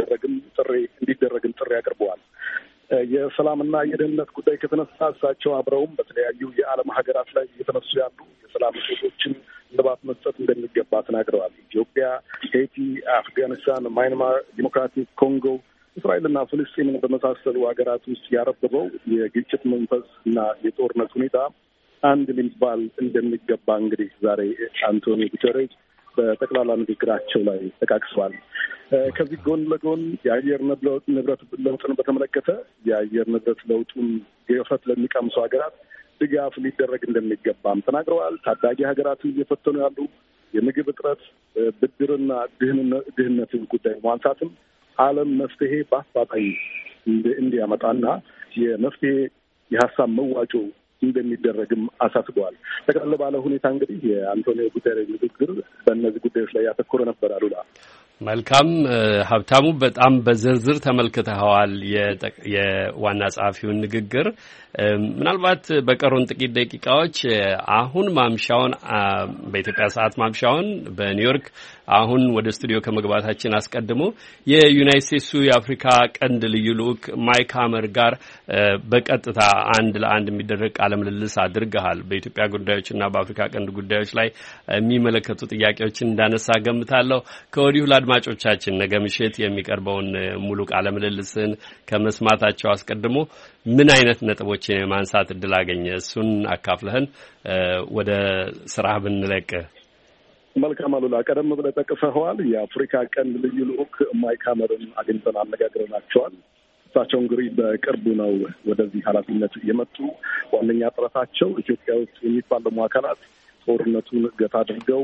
እንዲደረግም ጥሪ አቅርበዋል። የሰላምና የደህንነት ጉዳይ ከተነሳ እሳቸው አብረውም በተለያዩ የዓለም ሀገራት ላይ እየተነሱ ያሉ የሰላም እጦቶችን እልባት መስጠት እንደሚገባ ተናግረዋል። ኢትዮጵያ፣ ሄይቲ፣ አፍጋኒስታን፣ ማይንማር፣ ዲሞክራቲክ ኮንጎ፣ እስራኤልና ፍልስጤምን በመሳሰሉ ሀገራት ውስጥ ያረበበው የግጭት መንፈስ እና የጦርነት ሁኔታ አንድ ሊባል እንደሚገባ እንግዲህ ዛሬ አንቶኒዮ ጉቴሬዝ በጠቅላላ ንግግራቸው ላይ ተቃቅሰዋል። ከዚህ ጎን ለጎን የአየር ንብረት ለውጥን በተመለከተ የአየር ንብረት ለውጡን ገፈት ለሚቀምሱ ሀገራት ድጋፍ ሊደረግ እንደሚገባም ተናግረዋል። ታዳጊ ሀገራትን እየፈተኑ ያሉ የምግብ እጥረት፣ ብድርና ድህነትን ጉዳይ ማንሳትም ዓለም መፍትሄ በአፋጣኝ እንዲያመጣና የመፍትሄ የሀሳብ መዋጮ እንደሚደረግም አሳስበዋል። ጠቅላላ ባለ ሁኔታ እንግዲህ የአንቶኒዮ ጉቴሬዝ ንግግር በእነዚህ ጉዳዮች ላይ ያተኮረ ነበር። አሉላ መልካም ሀብታሙ፣ በጣም በዝርዝር ተመልክተኸዋል የዋና ጸሐፊውን ንግግር። ምናልባት በቀሩን ጥቂት ደቂቃዎች አሁን ማምሻውን በኢትዮጵያ ሰዓት ማምሻውን በኒውዮርክ አሁን ወደ ስቱዲዮ ከመግባታችን አስቀድሞ የዩናይትድ ስቴትሱ የአፍሪካ ቀንድ ልዩ ልዑክ ማይክ ሀመር ጋር በቀጥታ አንድ ለአንድ የሚደረግ ቃለ ምልልስ አድርገሃል። በኢትዮጵያ ጉዳዮችና በአፍሪካ ቀንድ ጉዳዮች ላይ የሚመለከቱ ጥያቄዎችን እንዳነሳ ገምታለሁ። ከወዲሁ ለአድማጮቻችን ነገ ምሽት የሚቀርበውን ሙሉ ቃለ ምልልስን ከመስማታቸው አስቀድሞ ምን አይነት ነጥቦችን የማንሳት እድል አገኘ? እሱን አካፍለህን ወደ ስራህ ብንለቅ። መልካም አሉላ፣ ቀደም ብለህ ጠቅሰኸዋል። የአፍሪካ ቀንድ ልዩ ልዑክ ማይክ ሀመርን አግኝተን አነጋግረናቸዋል። እሳቸው እንግዲህ በቅርቡ ነው ወደዚህ ኃላፊነት የመጡ። ዋነኛ ጥረታቸው ኢትዮጵያ ውስጥ የሚፋለሙ አካላት ጦርነቱን ገታ አድርገው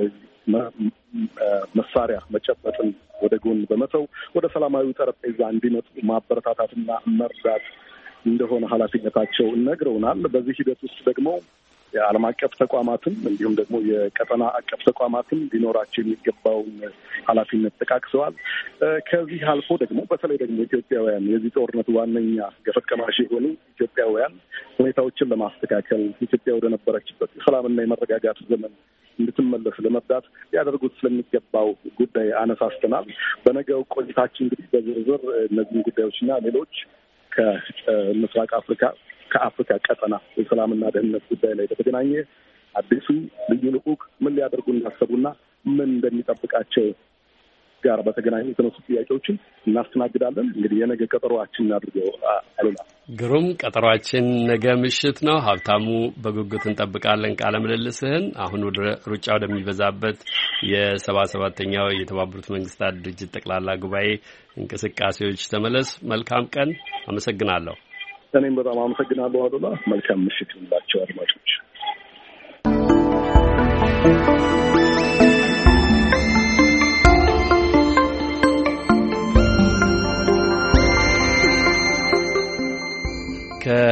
መሳሪያ መጨበጥን ወደ ጎን በመተው ወደ ሰላማዊ ጠረጴዛ እንዲመጡ ማበረታታትና መርዳት እንደሆነ ኃላፊነታቸው ነግረውናል። በዚህ ሂደት ውስጥ ደግሞ የዓለም አቀፍ ተቋማትም እንዲሁም ደግሞ የቀጠና አቀፍ ተቋማትም ሊኖራቸው የሚገባውን ኃላፊነት ጠቃቅሰዋል። ከዚህ አልፎ ደግሞ በተለይ ደግሞ ኢትዮጵያውያን የዚህ ጦርነት ዋነኛ ገፈት ቀማሽ የሆኑ ኢትዮጵያውያን ሁኔታዎችን ለማስተካከል ኢትዮጵያ ወደ ነበረችበት የሰላምና የመረጋጋት ዘመን እንድትመለስ ለመርዳት ሊያደርጉት ስለሚገባው ጉዳይ አነሳስተናል። በነገው ቆይታችን እንግዲህ በዝርዝር እነዚህን ጉዳዮችና ሌሎች ከምስራቅ አፍሪካ ከአፍሪካ ቀጠና የሰላምና ደህንነት ጉዳይ ላይ በተገናኘ አዲሱ ልዩ ልዑክ ምን ሊያደርጉ እንዳሰቡና ምን እንደሚጠብቃቸው ጋር በተገናኘ የተነሱ ጥያቄዎችን እናስተናግዳለን። እንግዲህ የነገ ቀጠሯችን እናድርገው። አሉላ ግሩም፣ ቀጠሯችን ነገ ምሽት ነው። ሀብታሙ፣ በጉጉት እንጠብቃለን ቃለ ምልልስህን። አሁን ወደ ሩጫ ወደሚበዛበት የ77ኛው የተባበሩት መንግስታት ድርጅት ጠቅላላ ጉባኤ እንቅስቃሴዎች ተመለስ። መልካም ቀን። አመሰግናለሁ። እኔም በጣም አመሰግናለሁ አሉላ። መልካም ምሽት ይሁንላችሁ አድማጮች።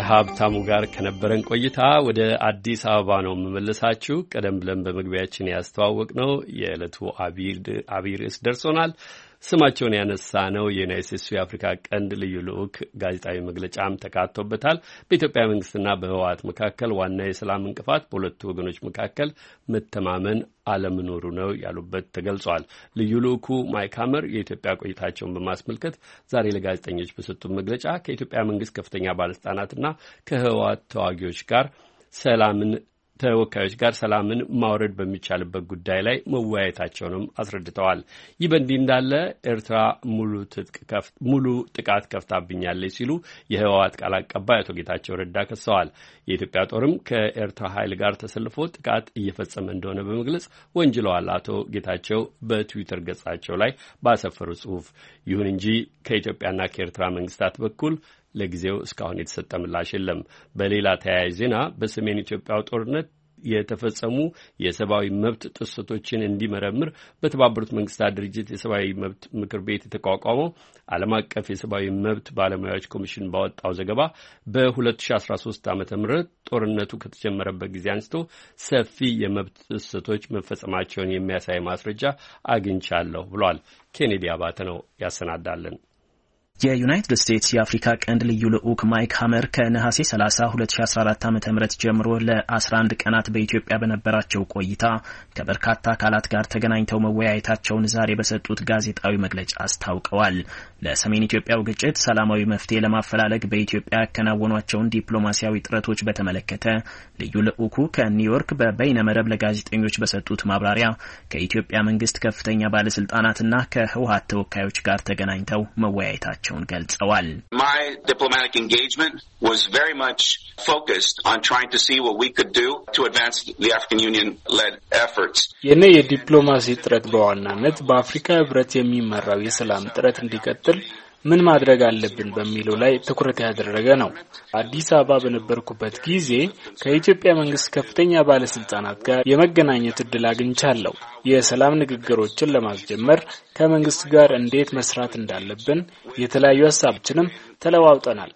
ከሀብታሙ ጋር ከነበረን ቆይታ ወደ አዲስ አበባ ነው የምመልሳችሁ። ቀደም ብለን በመግቢያችን ያስተዋወቅ ነው የዕለቱ አብይ ርዕስ ደርሶናል። ስማቸውን ያነሳ ነው የዩናይትድ ስቴትስ የአፍሪካ ቀንድ ልዩ ልዑክ ጋዜጣዊ መግለጫም ተካቶበታል። በኢትዮጵያ መንግስትና በህወሓት መካከል ዋና የሰላም እንቅፋት በሁለቱ ወገኖች መካከል መተማመን አለመኖሩ ነው ያሉበት ተገልጿል። ልዩ ልዑኩ ማይክ ሀመር የኢትዮጵያ ቆይታቸውን በማስመልከት ዛሬ ለጋዜጠኞች በሰጡት መግለጫ ከኢትዮጵያ መንግስት ከፍተኛ ባለስልጣናትና ከህወሓት ተወካዮች ጋር ሰላምን ማውረድ በሚቻልበት ጉዳይ ላይ መወያየታቸውንም አስረድተዋል። ይህ በእንዲህ እንዳለ ኤርትራ ሙሉ ጥቃት ከፍታብኛለች ሲሉ የህወሓት ቃል አቀባይ አቶ ጌታቸው ረዳ ከሰዋል። የኢትዮጵያ ጦርም ከኤርትራ ኃይል ጋር ተሰልፎ ጥቃት እየፈጸመ እንደሆነ በመግለጽ ወንጅለዋል። አቶ ጌታቸው በትዊተር ገጻቸው ላይ ባሰፈሩ ጽሁፍ ይሁን እንጂ ከኢትዮጵያና ከኤርትራ መንግስታት በኩል ለጊዜው እስካሁን የተሰጠ ምላሽ የለም። በሌላ ተያያዥ ዜና በሰሜን ኢትዮጵያው ጦርነት የተፈጸሙ የሰብአዊ መብት ጥሰቶችን እንዲመረምር በተባበሩት መንግስታት ድርጅት የሰብአዊ መብት ምክር ቤት የተቋቋመው ዓለም አቀፍ የሰብአዊ መብት ባለሙያዎች ኮሚሽን ባወጣው ዘገባ በ2013 ዓ.ም ጦርነቱ ከተጀመረበት ጊዜ አንስቶ ሰፊ የመብት ጥሰቶች መፈጸማቸውን የሚያሳይ ማስረጃ አግኝቻለሁ ብሏል። ኬኔዲ አባተ ነው ያሰናዳለን። የዩናይትድ ስቴትስ የአፍሪካ ቀንድ ልዩ ልዑክ ማይክ ሀመር ከነሐሴ 30 2014 ዓ.ም ጀምሮ ለ11 ቀናት በኢትዮጵያ በነበራቸው ቆይታ ከበርካታ አካላት ጋር ተገናኝተው መወያየታቸውን ዛሬ በሰጡት ጋዜጣዊ መግለጫ አስታውቀዋል። ለሰሜን ኢትዮጵያው ግጭት ሰላማዊ መፍትሄ ለማፈላለግ በኢትዮጵያ ያከናወኗቸውን ዲፕሎማሲያዊ ጥረቶች በተመለከተ ልዩ ልዑኩ ከኒውዮርክ በበይነመረብ ለጋዜጠኞች በሰጡት ማብራሪያ ከኢትዮጵያ መንግስት ከፍተኛ ባለስልጣናትና ከህወሓት ተወካዮች ጋር ተገናኝተው መወያየታቸው ገልጸዋል። My diplomatic engagement was very much focused on trying to see what we could do to advance the African Union-led efforts. የኔ የዲፕሎማሲ ጥረት በዋናነት በአፍሪካ ህብረት የሚመራው የሰላም ጥረት እንዲቀጥል ምን ማድረግ አለብን በሚለው ላይ ትኩረት ያደረገ ነው። አዲስ አበባ በነበርኩበት ጊዜ ከኢትዮጵያ መንግስት ከፍተኛ ባለስልጣናት ጋር የመገናኘት እድል አግኝቻለሁ። የሰላም ንግግሮችን ለማስጀመር ከመንግስት ጋር እንዴት መስራት እንዳለብን የተለያዩ ሀሳቦችንም ተለዋውጠናል።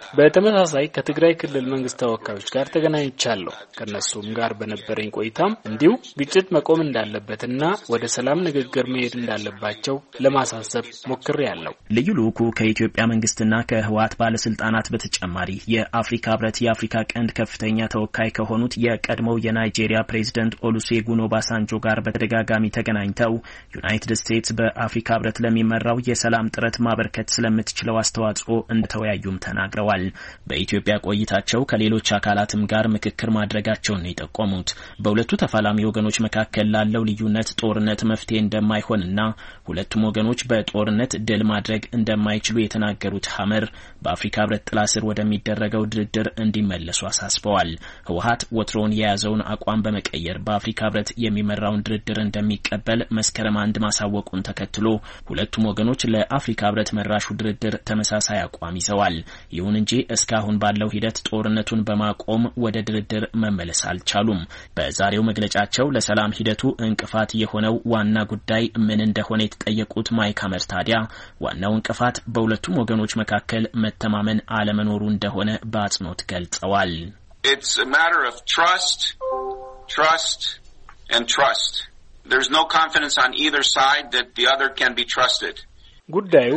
በተመሳሳይ ከትግራይ ክልል መንግስት ተወካዮች ጋር ተገናኝቻለሁ። ከነሱም ጋር በነበረኝ ቆይታም እንዲሁ ግጭት መቆም እንዳለበትና ወደ ሰላም ንግግር መሄድ እንዳለባቸው ለማሳሰብ ሞክሬያለሁ። ልዩ ልዑኩ ከኢትዮጵያ መንግስትና ከህወሓት ባለስልጣናት በተጨማሪ የአፍሪካ ህብረት የአፍሪካ ቀንድ ከፍተኛ ተወካይ ከሆኑት የቀድሞው የናይጄሪያ ፕሬዝዳንት ኦሉሴጉን ኦባሳንጆ ጋር በተደጋጋሚ ተገናኝተው ዩናይትድ ስቴትስ በአፍሪካ ህብረት ለሚመራው የሰላም ጥረት ማበርከት ስለምትችለው አስተዋጽኦ እንደተወያዩም ተናግረዋል። በኢትዮጵያ ቆይታቸው ከሌሎች አካላትም ጋር ምክክር ማድረጋቸውን ነው የጠቆሙት። በሁለቱ ተፋላሚ ወገኖች መካከል ላለው ልዩነት ጦርነት መፍትሄ እንደማይሆንና ሁለቱም ወገኖች በጦርነት ድል ማድረግ እንደማይችሉ የተናገሩት ሀመር በአፍሪካ ህብረት ጥላ ስር ወደሚደረገው ድርድር እንዲመለሱ አሳስበዋል። ህወሓት ወትሮውን የያዘውን አቋም በመቀየር በአፍሪካ ህብረት የሚመራውን ድርድር እንደሚቀበል መስከረም 1 ማሳወቁን ተከትሎ ሁለቱም ወገኖች ለአፍሪካ ህብረት መራሹ ድርድር ተመሳሳይ አቋም ይዘዋል። ይሁን እንጂ እስካሁን ባለው ሂደት ጦርነቱን በማቆም ወደ ድርድር መመለስ አልቻሉም። በዛሬው መግለጫቸው ለሰላም ሂደቱ እንቅፋት የሆነው ዋና ጉዳይ ምን እንደሆነ የተጠየቁት ማይክ ሀመር ታዲያ ዋናው እንቅፋት በሁለቱም ወገኖች መካከል መተማመን አለመኖሩ እንደሆነ በአጽንኦት ገልጸዋል። It's a matter of trust and trust. There's no confidence on either side that the other can be trusted. ጉዳዩ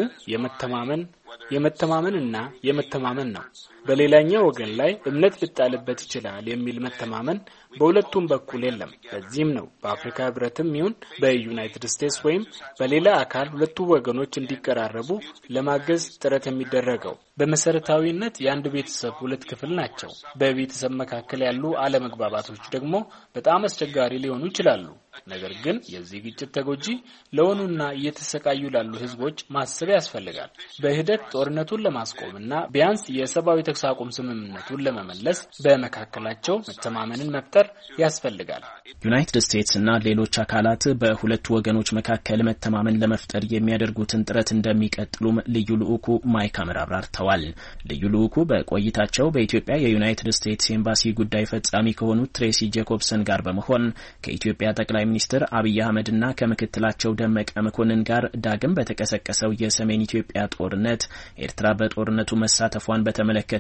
የመተማመንና የመተማመን ነው። በሌላኛው ወገን ላይ እምነት ሊጣልበት ይችላል የሚል መተማመን በሁለቱም በኩል የለም። ለዚህም ነው በአፍሪካ ህብረትም ይሁን በዩናይትድ ስቴትስ ወይም በሌላ አካል ሁለቱ ወገኖች እንዲቀራረቡ ለማገዝ ጥረት የሚደረገው። በመሰረታዊነት የአንድ ቤተሰብ ሁለት ክፍል ናቸው። በቤተሰብ መካከል ያሉ አለመግባባቶች ደግሞ በጣም አስቸጋሪ ሊሆኑ ይችላሉ። ነገር ግን የዚህ ግጭት ተጎጂ ለሆኑና እየተሰቃዩ ላሉ ህዝቦች ማሰብ ያስፈልጋል። በሂደት ጦርነቱን ለማስቆምና ቢያንስ የሰብአዊ ተኩስ አቁም ስምምነቱን ለመመለስ በመካከላቸው መተማመንን መፍጠር ያስፈልጋል። ዩናይትድ ስቴትስ እና ሌሎች አካላት በሁለቱ ወገኖች መካከል መተማመን ለመፍጠር የሚያደርጉትን ጥረት እንደሚቀጥሉም ልዩ ልዑኩ ማይክ ሀመር አብራርተዋል። ልዩ ልዑኩ በቆይታቸው በኢትዮጵያ የዩናይትድ ስቴትስ ኤምባሲ ጉዳይ ፈጻሚ ከሆኑት ትሬሲ ጄኮብሰን ጋር በመሆን ከኢትዮጵያ ጠቅላይ ሚኒስትር አብይ አህመድና ከምክትላቸው ደመቀ መኮንን ጋር ዳግም በተቀሰቀሰው የሰሜን ኢትዮጵያ ጦርነት ኤርትራ በጦርነቱ መሳተፏን በተመለከተ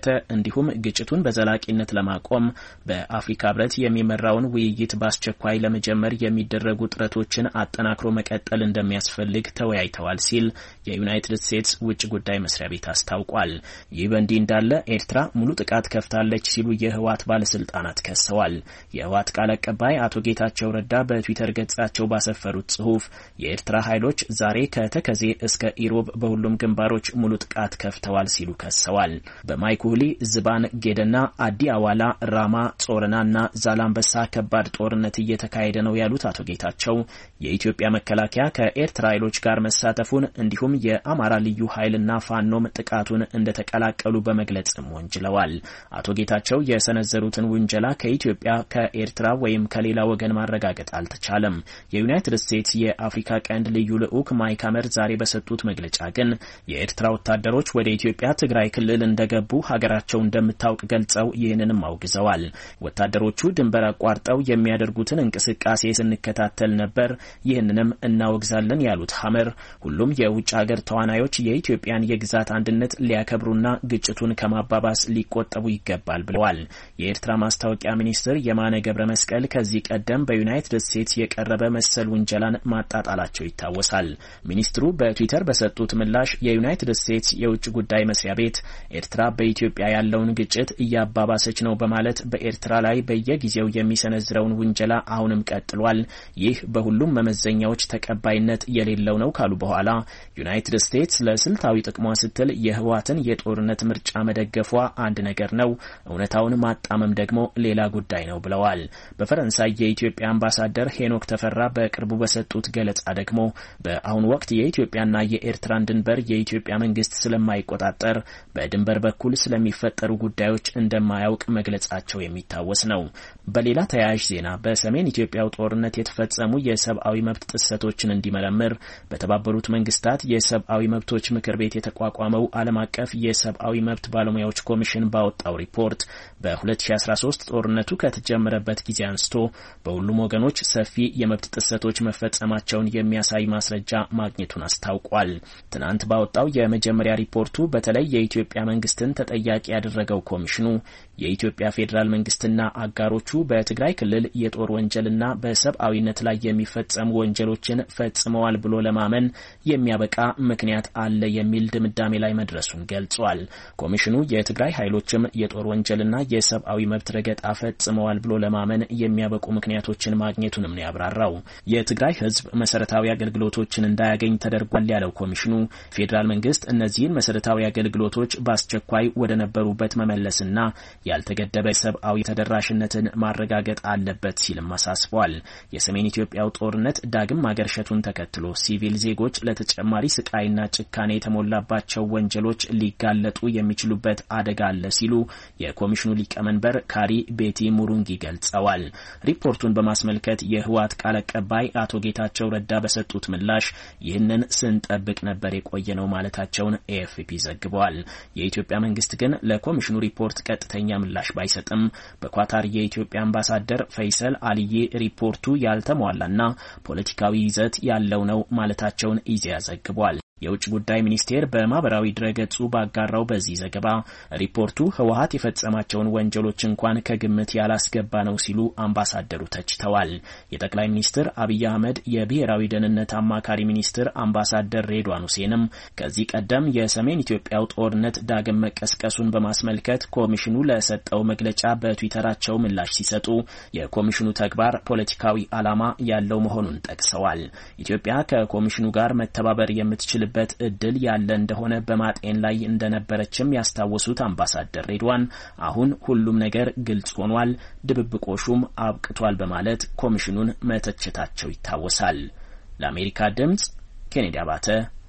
በተመለከተ እንዲሁም ግጭቱን በዘላቂነት ለማቆም በአፍሪካ ህብረት የሚመራውን ውይይት በአስቸኳይ ለመጀመር የሚደረጉ ጥረቶችን አጠናክሮ መቀጠል እንደሚያስፈልግ ተወያይተዋል ሲል የዩናይትድ ስቴትስ ውጭ ጉዳይ መስሪያ ቤት አስታውቋል። ይህ በእንዲህ እንዳለ ኤርትራ ሙሉ ጥቃት ከፍታለች ሲሉ የህወሓት ባለስልጣናት ከሰዋል። የህወሓት ቃል አቀባይ አቶ ጌታቸው ረዳ በትዊተር ገጻቸው ባሰፈሩት ጽሑፍ የኤርትራ ኃይሎች ዛሬ ከተከዜ እስከ ኢሮብ በሁሉም ግንባሮች ሙሉ ጥቃት ከፍተዋል ሲሉ ከሰዋል። በማይኩሊ፣ ዝባን፣ ጌደና፣ አዲ አዋላ፣ ራማ፣ ጾረናና ዛላምበሳ ከባድ ጦርነት እየተካሄደ ነው ያሉት አቶ ጌታቸው የኢትዮጵያ መከላከያ ከኤርትራ ኃይሎች ጋር መሳተፉን እንዲሁም የአማራ ልዩ ኃይልና ፋኖም ጥቃቱን እንደተቀላቀሉ በመግለጽም ወንጅለዋል። አቶ ጌታቸው የሰነዘሩትን ውንጀላ ከኢትዮጵያ ከኤርትራ ወይም ከሌላ ወገን ማረጋገጥ አልተቻለም። የዩናይትድ ስቴትስ የአፍሪካ ቀንድ ልዩ ልዑክ ማይክ ሀመር ዛሬ በሰጡት መግለጫ ግን የኤርትራ ወታደሮች ወደ ኢትዮጵያ ትግራይ ክልል እንደገቡ ሀገራቸው እንደምታውቅ ገልጸው ይህንንም አውግዘዋል። ወታደሮቹ ድንበር አቋርጠው የሚያደርጉትን እንቅስቃሴ ስንከታተል ነበር፣ ይህንንም እናወግዛለን ያሉት ሀመር ሁሉም የውጭ ሀገር ተዋናዮች የኢትዮጵያን የግዛት አንድነት ሊያከብሩና ግጭቱን ከማባባስ ሊቆጠቡ ይገባል ብለዋል። የኤርትራ ማስታወቂያ ሚኒስትር የማነ ገብረ መስቀል ከዚህ ቀደም በዩናይትድ ስቴትስ የቀረበ መሰል ውንጀላን ማጣጣላቸው ይታወሳል። ሚኒስትሩ በትዊተር በሰጡት ምላሽ የዩናይትድ ስቴትስ የውጭ ጉዳይ መስሪያ ቤት ኤርትራ በኢትዮጵያ ያለውን ግጭት እያባባሰች ነው በማለት በኤርትራ ላይ በየጊዜው የሚሰነዝረውን ውንጀላ አሁንም ቀጥሏል። ይህ በሁሉም መመዘኛዎች ተቀባይነት የሌለው ነው ካሉ በኋላ ዩናይትድ ስቴትስ ለስልታዊ ጥቅሟ ስትል የህወሓትን የጦርነት ምርጫ መደገፏ አንድ ነገር ነው፣ እውነታውን ማጣመም ደግሞ ሌላ ጉዳይ ነው ብለዋል። በፈረንሳይ የኢትዮጵያ አምባሳደር ሄኖክ ተፈራ በቅርቡ በሰጡት ገለጻ ደግሞ በአሁኑ ወቅት የኢትዮጵያና የኤርትራን ድንበር የኢትዮጵያ መንግስት ስለማይቆጣጠር በድንበር በኩል ስለሚፈጠሩ ጉዳዮች እንደማያውቅ መግለጻቸው የሚታወስ ነው። በሌላ ተያያዥ ዜና በሰሜን ኢትዮጵያው ጦርነት የተፈጸሙ የሰብአዊ መብት ጥሰቶችን እንዲመረምር በተባበሩት መንግስታት የሰብአዊ መብቶች ምክር ቤት የተቋቋመው ዓለም አቀፍ የሰብአዊ መብት ባለሙያዎች ኮሚሽን ባወጣው ሪፖርት በ2013 ጦርነቱ ከተጀመረበት ጊዜ አንስቶ በሁሉም ወገኖች ሰፊ የመብት ጥሰቶች መፈጸማቸውን የሚያሳይ ማስረጃ ማግኘቱን አስታውቋል። ትናንት ባወጣው የመጀመሪያ ሪፖርቱ በተለይ የኢትዮጵያ መንግስትን ተጠያቂ ያደረገው ኮሚሽኑ የኢትዮጵያ ፌዴራል መንግስትና አጋሮቹ በትግራይ ክልል የጦር ወንጀልና በሰብአዊነት ላይ የሚፈጸሙ ወንጀሎችን ፈጽመዋል ብሎ ለማመን የሚያበቃ ምክንያት አለ የሚል ድምዳሜ ላይ መድረሱን ገልጿል። ኮሚሽኑ የትግራይ ኃይሎችም የጦር ወንጀልና የሰብአዊ መብት ረገጣ ፈጽመዋል ብሎ ለማመን የሚያበቁ ምክንያቶችን ማግኘቱንም ነው ያብራራው። የትግራይ ህዝብ መሰረታዊ አገልግሎቶችን እንዳያገኝ ተደርጓል ያለው ኮሚሽኑ ፌዴራል መንግስት እነዚህን መሰረታዊ አገልግሎቶች በአስቸኳይ ወደ ነበሩበት መመለስና ያልተገደበ ሰብአዊ ተደራሽነትን ማረጋገጥ አለበት ሲልም አሳስቧል። የሰሜን ኢትዮጵያው ጦርነት ዳግም ማገርሸቱን ተከትሎ ሲቪል ዜጎች ለተጨማሪ ስቃይና ጭካኔ የተሞላባቸው ወንጀሎች ሊጋለጡ የሚችሉበት አደጋ አለ ሲሉ የኮሚሽኑ ሊቀመንበር ካሪ ቤቲ ሙሩንጊ ገልጸዋል። ሪፖርቱን በማስመልከት የህወሓት ቃል አቀባይ አቶ ጌታቸው ረዳ በሰጡት ምላሽ ይህንን ስንጠብቅ ነበር የቆየ ነው ማለታቸውን ኤኤፍፒ ዘግቧል። የኢትዮጵያ መንግስት ግን ለኮሚሽኑ ሪፖርት ቀጥተኛ ምላሽ ባይሰጥም በኳታር የኢትዮጵያ አምባሳደር ፈይሰል አልዬ ሪፖርቱ ያልተሟላና ፖለቲካዊ ይዘት ያለው ነው ማለታቸውን ኢዜአ ዘግቧል። የውጭ ጉዳይ ሚኒስቴር በማህበራዊ ድረገጹ ባጋራው በዚህ ዘገባ ሪፖርቱ ህወሓት የፈጸማቸውን ወንጀሎች እንኳን ከግምት ያላስገባ ነው ሲሉ አምባሳደሩ ተችተዋል። የጠቅላይ ሚኒስትር አብይ አህመድ የብሔራዊ ደህንነት አማካሪ ሚኒስትር አምባሳደር ሬድዋን ሁሴንም ከዚህ ቀደም የሰሜን ኢትዮጵያው ጦርነት ዳግም መቀስቀሱን በማስመልከት ኮሚሽኑ ለሰጠው መግለጫ በትዊተራቸው ምላሽ ሲሰጡ የኮሚሽኑ ተግባር ፖለቲካዊ ዓላማ ያለው መሆኑን ጠቅሰዋል። ኢትዮጵያ ከኮሚሽኑ ጋር መተባበር የምትችል በት እድል ያለ እንደሆነ በማጤን ላይ እንደነበረችም ያስታወሱት አምባሳደር ሬድዋን አሁን ሁሉም ነገር ግልጽ ሆኗል፣ ድብብቆሹም አብቅቷል በማለት ኮሚሽኑን መተቸታቸው ይታወሳል። ለአሜሪካ ድምጽ ኬኔዲ አባተ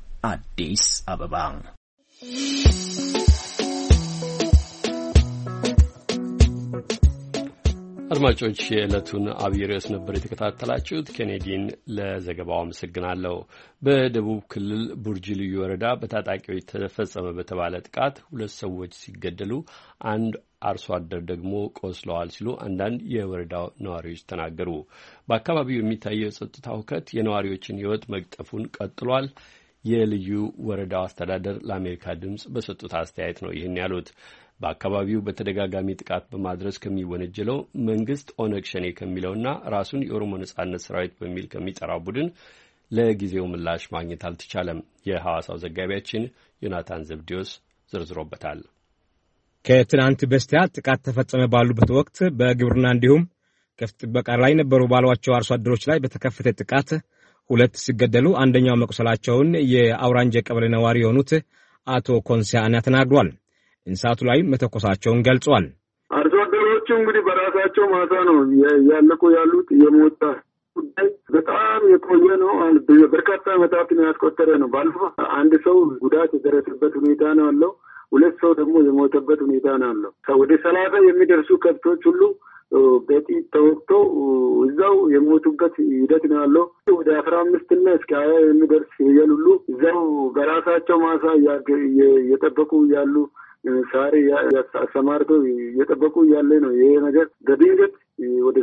አዲስ አበባ። አድማጮች የዕለቱን አብይ ርዕስ ነበር የተከታተላችሁት። ኬኔዲን ለዘገባው አመሰግናለሁ። በደቡብ ክልል ቡርጂ ልዩ ወረዳ በታጣቂዎች ተፈጸመ በተባለ ጥቃት 2 ሰዎች ሲገደሉ አንድ አርሶ አደር ደግሞ ቆስለዋል ሲሉ አንዳንድ የወረዳው ነዋሪዎች ተናገሩ። በአካባቢው የሚታየው የጸጥታ ሁከት የነዋሪዎችን ሕይወት መቅጠፉን ቀጥሏል። የልዩ ወረዳው አስተዳደር ለአሜሪካ ድምጽ በሰጡት አስተያየት ነው ይህን ያሉት። በአካባቢው በተደጋጋሚ ጥቃት በማድረስ ከሚወነጀለው መንግስት ኦነግ ሸኔ ከሚለውና ራሱን የኦሮሞ ነጻነት ሰራዊት በሚል ከሚጠራው ቡድን ለጊዜው ምላሽ ማግኘት አልተቻለም። የሐዋሳው ዘጋቢያችን ዮናታን ዘብዲዮስ ዝርዝሮበታል። ከትናንት በስቲያ ጥቃት ተፈጸመ ባሉበት ወቅት በግብርና እንዲሁም ከፍት ጥበቃ ላይ ነበሩ ባሏቸው አርሶ አደሮች ላይ በተከፈተ ጥቃት 2 ሲገደሉ አንደኛው መቁሰላቸውን የአውራንጀ ቀበሌ ነዋሪ የሆኑት አቶ ኮንሲያና ተናግሯል። እንስሳቱ ላይ መተኮሳቸውን ገልጿል። አርሶ አደሮቹ እንግዲህ በራሳቸው ማሳ ነው ያለቁ ያሉት። የሞታ ጉዳይ በጣም የቆየ ነው። በርካታ ዓመታትን ያስቆጠረ ነው። ባለፈው አንድ ሰው ጉዳት የደረሰበት ሁኔታ ነው ያለው። 2 ሰው ደግሞ የሞተበት ሁኔታ ነው ያለው። ወደ 30 የሚደርሱ ከብቶች ሁሉ በጥይት ተወግተው እዛው የሞቱበት ሂደት ነው ያለው። ወደ 15 እና እስከ 20 የሚደርስ ፍየል ሁሉ እዛው በራሳቸው ማሳ እየጠበቁ ያሉ ሳሪ ያሰማርተው እየጠበቁ ያለ ነው። ይሄ ነገር በድንገት ወደ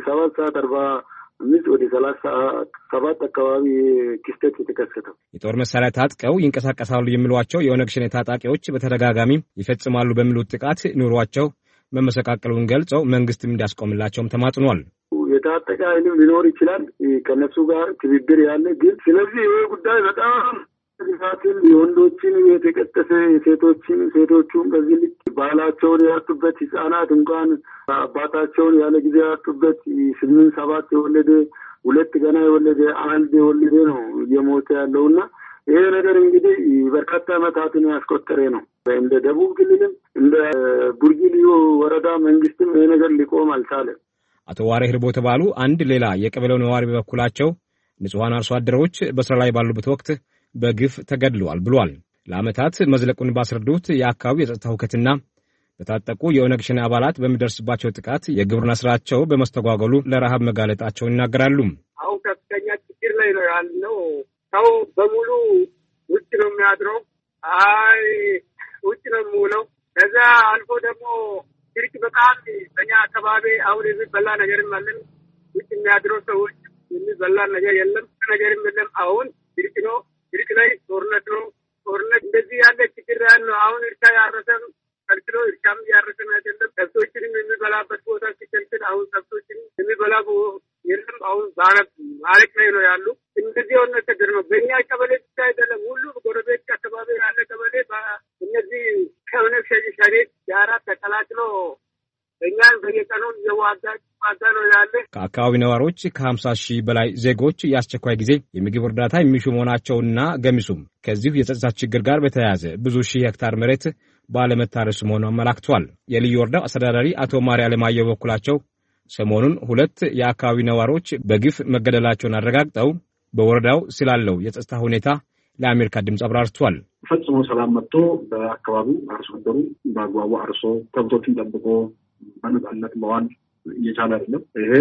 7:45 ወደ 37 አካባቢ ክስተት የተከሰተው። የጦር መሳሪያ ታጥቀው ይንቀሳቀሳሉ የሚሏቸው የኦነግ ሸኔ ታጣቂዎች በተደጋጋሚ ይፈጽማሉ በሚሉት ጥቃት ኑሯቸው መመሰቃቀሉን ገልጸው መንግስትም እንዲያስቆምላቸውም ተማጽኗል። የታጠቀ ኃይልም ሊኖር ይችላል ከነሱ ጋር ትብብር ያለ ግን ስለዚህ ይሄ ጉዳይ በጣም ግፋትን የወንዶችን የተቀጠሰ ሴቶቹን በዚህ ልክ ባህላቸውን ያጡበት ህጻናት እንኳን አባታቸውን ያለ ጊዜ ያጡበት 8-7 የወለደ 2 ገና የወለደ 1 የወለደ ነው እየሞተ ያለውና ይሄ ነገር እንግዲህ በርካታ ዓመታትን ያስቆጠረ ነው። እንደ ደቡብ ክልልም እንደ ቡርጂ ልዩ ወረዳ መንግስትም ይሄ ነገር ሊቆም አልቻለም። አቶ ዋሬ ህርቦ ተባሉ አንድ ሌላ የቀበሌው ነዋሪ በበኩላቸው ንጹሃን አርሶ አደሮች በስራ ላይ ባሉበት ወቅት በግፍ ተገድለዋል ብሏል። ለዓመታት መዝለቁን ባስረዱት የአካባቢው የጸጥታ ሁከትና በታጠቁ የኦነግ ሸኔ አባላት በሚደርስባቸው ጥቃት የግብርና ስራቸው በመስተጓጎሉ ለረሃብ መጋለጣቸውን ይናገራሉ። አሁን ከፍተኛ ችግር ላይ ነው ያለው። ሰው በሙሉ ውጭ ነው የሚያድረው። ውጭ ነው የሚውለው። ከዛ አልፎ ደግሞ ድርቅ በጣም በእኛ አካባቢ አሁን የሚበላ ነገርም አለን። ውጭ የሚያድረው ሰዎች የሚበላ ነገር የለም፣ ነገርም የለም። አሁን ድርቅ ነው። ድርቅ ላይ ጦርነት ነው። ጦርነት እንደዚህ ያለ ችግር ያለው አሁን እርሻ ያረሰም ከልክሎ እርሻም ያረሰም አይደለም። ከብቶችንም የሚበላበት ቦታ ሲከልክል አሁን ከብቶችንም የሚበላ የለም። አሁን ማለት ላይ ነው ያሉ። እንደዚህ የሆነ ችግር ነው። በእኛ ቀበሌ ብቻ አይደለም፣ ሁሉ ጎረቤት አካባቢ ያለ ቀበሌ እነዚህ ከኦነግ ሸኔ ጋራ ተቀላቅሎ እኛን በየቀኑ እየዋጋ ነው ያለ። ከአካባቢ ነዋሪዎች ከ50 ሺህ በላይ ዜጎች የአስቸኳይ ጊዜ የምግብ እርዳታ የሚሹ መሆናቸውና ገሚሱም ከዚሁ የጸጥታ ችግር ጋር በተያያዘ ብዙ ሺህ ሄክታር መሬት ባለመታረሱ መሆኑ አመላክቷል። የልዩ ወረዳው አስተዳዳሪ አቶ ማሪ አለማየሁ በኩላቸው ሰሞኑን 2 የአካባቢ ነዋሪዎች በግፍ መገደላቸውን አረጋግጠው በወረዳው ስላለው የጸጥታ ሁኔታ ለአሜሪካ ድምጽ አብራርቷል። ፈጽሞ ሰላም መጥቶ በአካባቢው አርሶ አደሩ በአግባቡ አርሶ ከብቶችን ጠብቆ በነጻነት መዋል እየቻለ አይደለም። ይሄ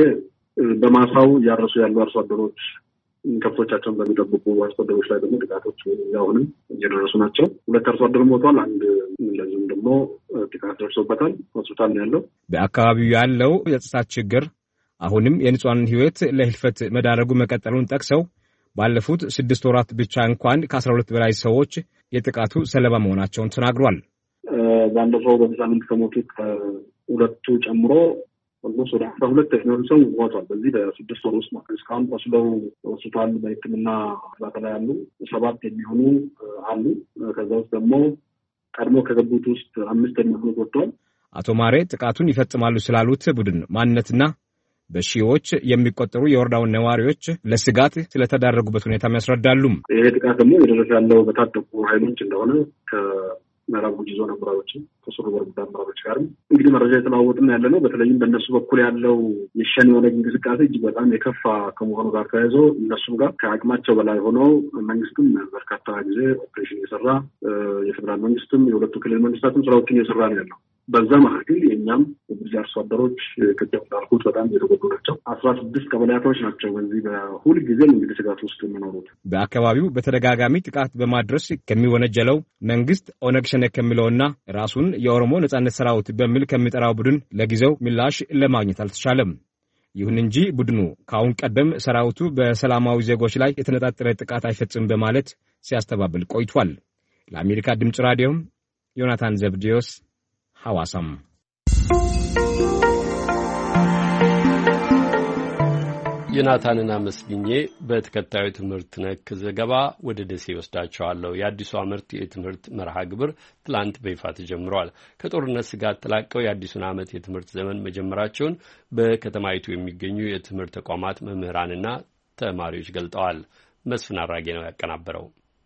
በማሳው እያረሱ ያሉ አርሶ አደሮች ከብቶቻቸውን በሚጠብቁ አርሶ አደሮች ላይ ደግሞ ጥቃቶች አሁንም እየደረሱ ናቸው። 2 አርሶ አደር ሞቷል። አንድ እንደዚሁም ደግሞ ጥቃት ደርሶበታል። ሆስፒታል ነው ያለው። በአካባቢው ያለው የጸጥታ ችግር አሁንም የንጹሃን ሕይወት ለህልፈት መዳረጉ መቀጠሉን ጠቅሰው ባለፉት 6 ወራት ብቻ እንኳን ከ12 በላይ ሰዎች የጥቃቱ ሰለባ መሆናቸውን ተናግሯል። ባለፈው በሳምንት ከሞቱት 2 ጨምሮ ኦልሞስት ወደ 12 የሚሆኑ ሰው ሞቷል። በዚህ በ6 ወር ውስጥ ማለት እስካሁን ቆስለው ሆስፒታል በሕክምና እርዳታ ላይ ያሉ 7 የሚሆኑ አሉ። ከዛ ውስጥ ደግሞ ቀድሞ ከገቡት ውስጥ 5 የሚሆኑ ወጥተዋል። አቶ ማሬ ጥቃቱን ይፈጽማሉ ስላሉት ቡድን ማንነትና በሺዎች የሚቆጠሩ የወረዳውን ነዋሪዎች ለስጋት ስለተዳረጉበት ሁኔታ ያስረዳሉ። ይሄ ጥቃት ደግሞ የደረሰ ያለው በታጠቁ ኃይሎች እንደሆነ ከምዕራብ ጉጂ ዞን አመራሮች ከሱሩ ወረዳ አመራሮች ጋር እንግዲህ መረጃ የተለዋወጥን ያለ ነው። በተለይም በእነሱ በኩል ያለው የሸኔ ኦነግ እንቅስቃሴ እጅግ በጣም የከፋ ከመሆኑ ጋር ተያይዞ እነሱም ጋር ከአቅማቸው በላይ ሆኖ መንግስትም በርካታ ጊዜ ኦፕሬሽን እየሰራ የፌዴራል መንግስትም የሁለቱ ክልል መንግስታትም ስራዎችን እየሰራ ነው ያለው። በዛ መካከል የእኛም የጉጂ አርሶ አደሮች ቅድም እንዳልኩት በጣም የተጎዱ ናቸው። 16 ቀበሌያቶች ናቸው በዚህ በሁል ጊዜ እንግዲህ ስጋት ውስጥ የሚኖሩት። በአካባቢው በተደጋጋሚ ጥቃት በማድረስ ከሚወነጀለው መንግስት ኦነግ ሸኔ ከሚለውና ራሱን የኦሮሞ ነጻነት ሰራዊት በሚል ከሚጠራው ቡድን ለጊዜው ምላሽ ለማግኘት አልተቻለም። ይሁን እንጂ ቡድኑ ከአሁን ቀደም ሰራዊቱ በሰላማዊ ዜጎች ላይ የተነጣጠረ ጥቃት አይፈጽም በማለት ሲያስተባብል ቆይቷል። ለአሜሪካ ድምጽ ራዲዮ ዮናታን ዘብዲዮስ ሐዋሳም ዮናታንና መስግኜ በተከታዩ ትምህርት ነክ ዘገባ ወደ ደሴ ወስዳቸዋለሁ። የአዲሱ ዓመት የትምህርት መርሃ ግብር ትላንት በይፋ ተጀምሯል። ከጦርነት ስጋት ተላቀው የአዲሱን ዓመት የትምህርት ዘመን መጀመራቸውን በከተማይቱ የሚገኙ የትምህርት ተቋማት መምህራንና ተማሪዎች ገልጠዋል። መስፍን አራጌ ነው ያቀናበረው።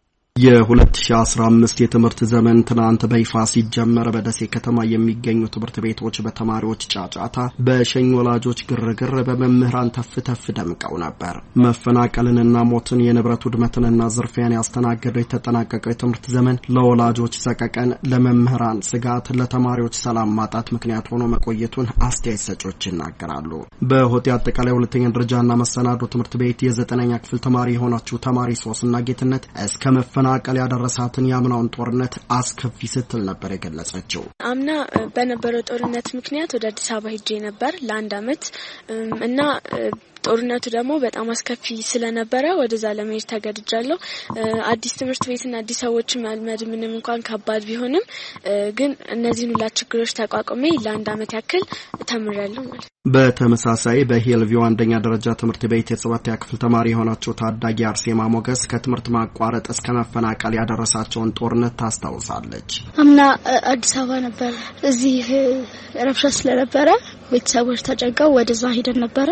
የ2015 የትምህርት ዘመን ትናንት በይፋ ሲጀመር በደሴ ከተማ የሚገኙ ትምህርት ቤቶች በተማሪዎች ጫጫታ፣ በሸኝ ወላጆች ግርግር፣ በመምህራን ተፍ ደምቀው ነበር። መፈናቀልንና ሞትን፣ የንብረት ውድመትንና ዝርፊያን ያስተናገደው የተጠናቀቀው የትምህርት ዘመን ለወላጆች ሰቀቀን፣ ለመምህራን ስጋት፣ ለተማሪዎች ሰላም ማጣት ምክንያት ሆኖ መቆየቱን አስተያየት ሰጪዎች ይናገራሉ። በሆቴ አጠቃላይ ሁለተኛ ደረጃና መሰናዶ ትምህርት ቤት የ9ኛ ክፍል ተማሪ የሆነችው ተማሪ ሶስና ጌትነት እስከ መፈናቀል ያደረሳትን የአምናውን ጦርነት አስከፊ ስትል ነበር የገለጸችው። አምና በነበረው ጦርነት ምክንያት ወደ አዲስ አበባ ሄጄ ነበር ለ1 አመት እና ጦርነቱ ደግሞ በጣም አስከፊ ስለነበረ ወደዛ ለመሄድ ተገድጃለሁ። አዲስ ትምህርት ቤትና አዲስ ሰዎች መልመድ ምንም እንኳን ከባድ ቢሆንም ግን እነዚህን ሁሉ ችግሮች ተቋቁሜ ለ1 አመት ያክል ተምሬያለሁ ማለት። በተመሳሳይ በሂልቪው አንደኛ ደረጃ ትምህርት ቤት የ7ኛ ክፍል ተማሪ የሆነችው ታዳጊ አርሴማ ሞገስ ከትምህርት ማቋረጥ እስከ መፈናቀል ያደረሳቸውን ጦርነት ታስታውሳለች። አምና አዲስ አበባ ነበር። እዚህ ረብሻ ስለነበረ ቤተሰቦች ተጨንቀው ወደዛ ሄደን ነበር።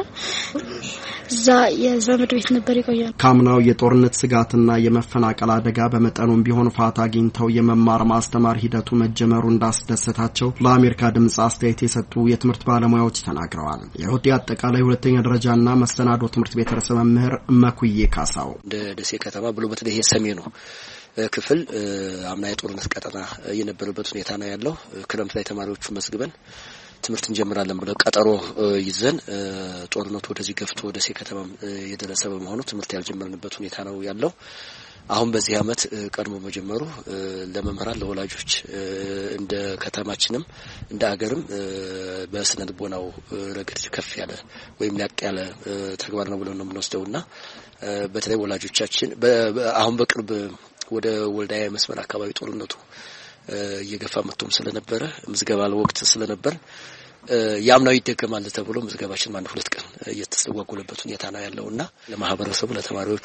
እዛ የዘመድ ቤት ነበር የቆየነው። ካምናው የጦርነት ስጋትና የመፈናቀል አደጋ በመጠኑም ቢሆን ፋታ አግኝተው የመማር ማስተማር ሂደቱ መጀመሩ እንዳስደሰታቸው ለአሜሪካ ድምጽ አስተያየት የሰጡ የትምህርት ባለሙያዎች ተናግረዋል። የሆቴ አጠቃላይ ሁለተኛ ደረጃና መሰናዶ ትምህርት ቤት ርዕሰ መምህር መኩዬ ካሳው እንደ ደሴ ከተማ ብሎ በተለይ የሰሜኑ ክፍል አምና የጦርነት ቀጠና የነበረበት ሁኔታ ነው ያለው። ክረምት ላይ ተማሪዎቹ መስግበን ትምህርት እንጀምራለን ብለው ቀጠሮ ይዘን ጦርነቱ ወደዚህ ገፍቶ ደሴ ከተማ የደረሰ በመሆኑ ትምህርት ያልጀመርንበት ሁኔታ ነው ያለው። አሁን በዚህ አመት ቀድሞ መጀመሩ ለመምህራን ለወላጆች እንደ ከተማችንም እንደ ሀገርም በስነ ልቦናው ረገድ ከፍ ያለ ወይም ላቅ ያለ ተግባር ነው ብለን ነው የምንወስደውና በተለይ ወላጆቻችን አሁን በቅርብ ወደ ወልዳያ መስመር አካባቢ ጦርነቱ እየገፋ መጥቶም ስለነበረ ምዝገባ ለወቅት ስለነበር ያምናው ይደገማል ተብሎ ምዝገባችን አንድ 2 ቀን እየተስተጓጎለበት ሁኔታ ነው ያለውና ለማህበረሰቡ ለተማሪዎቹ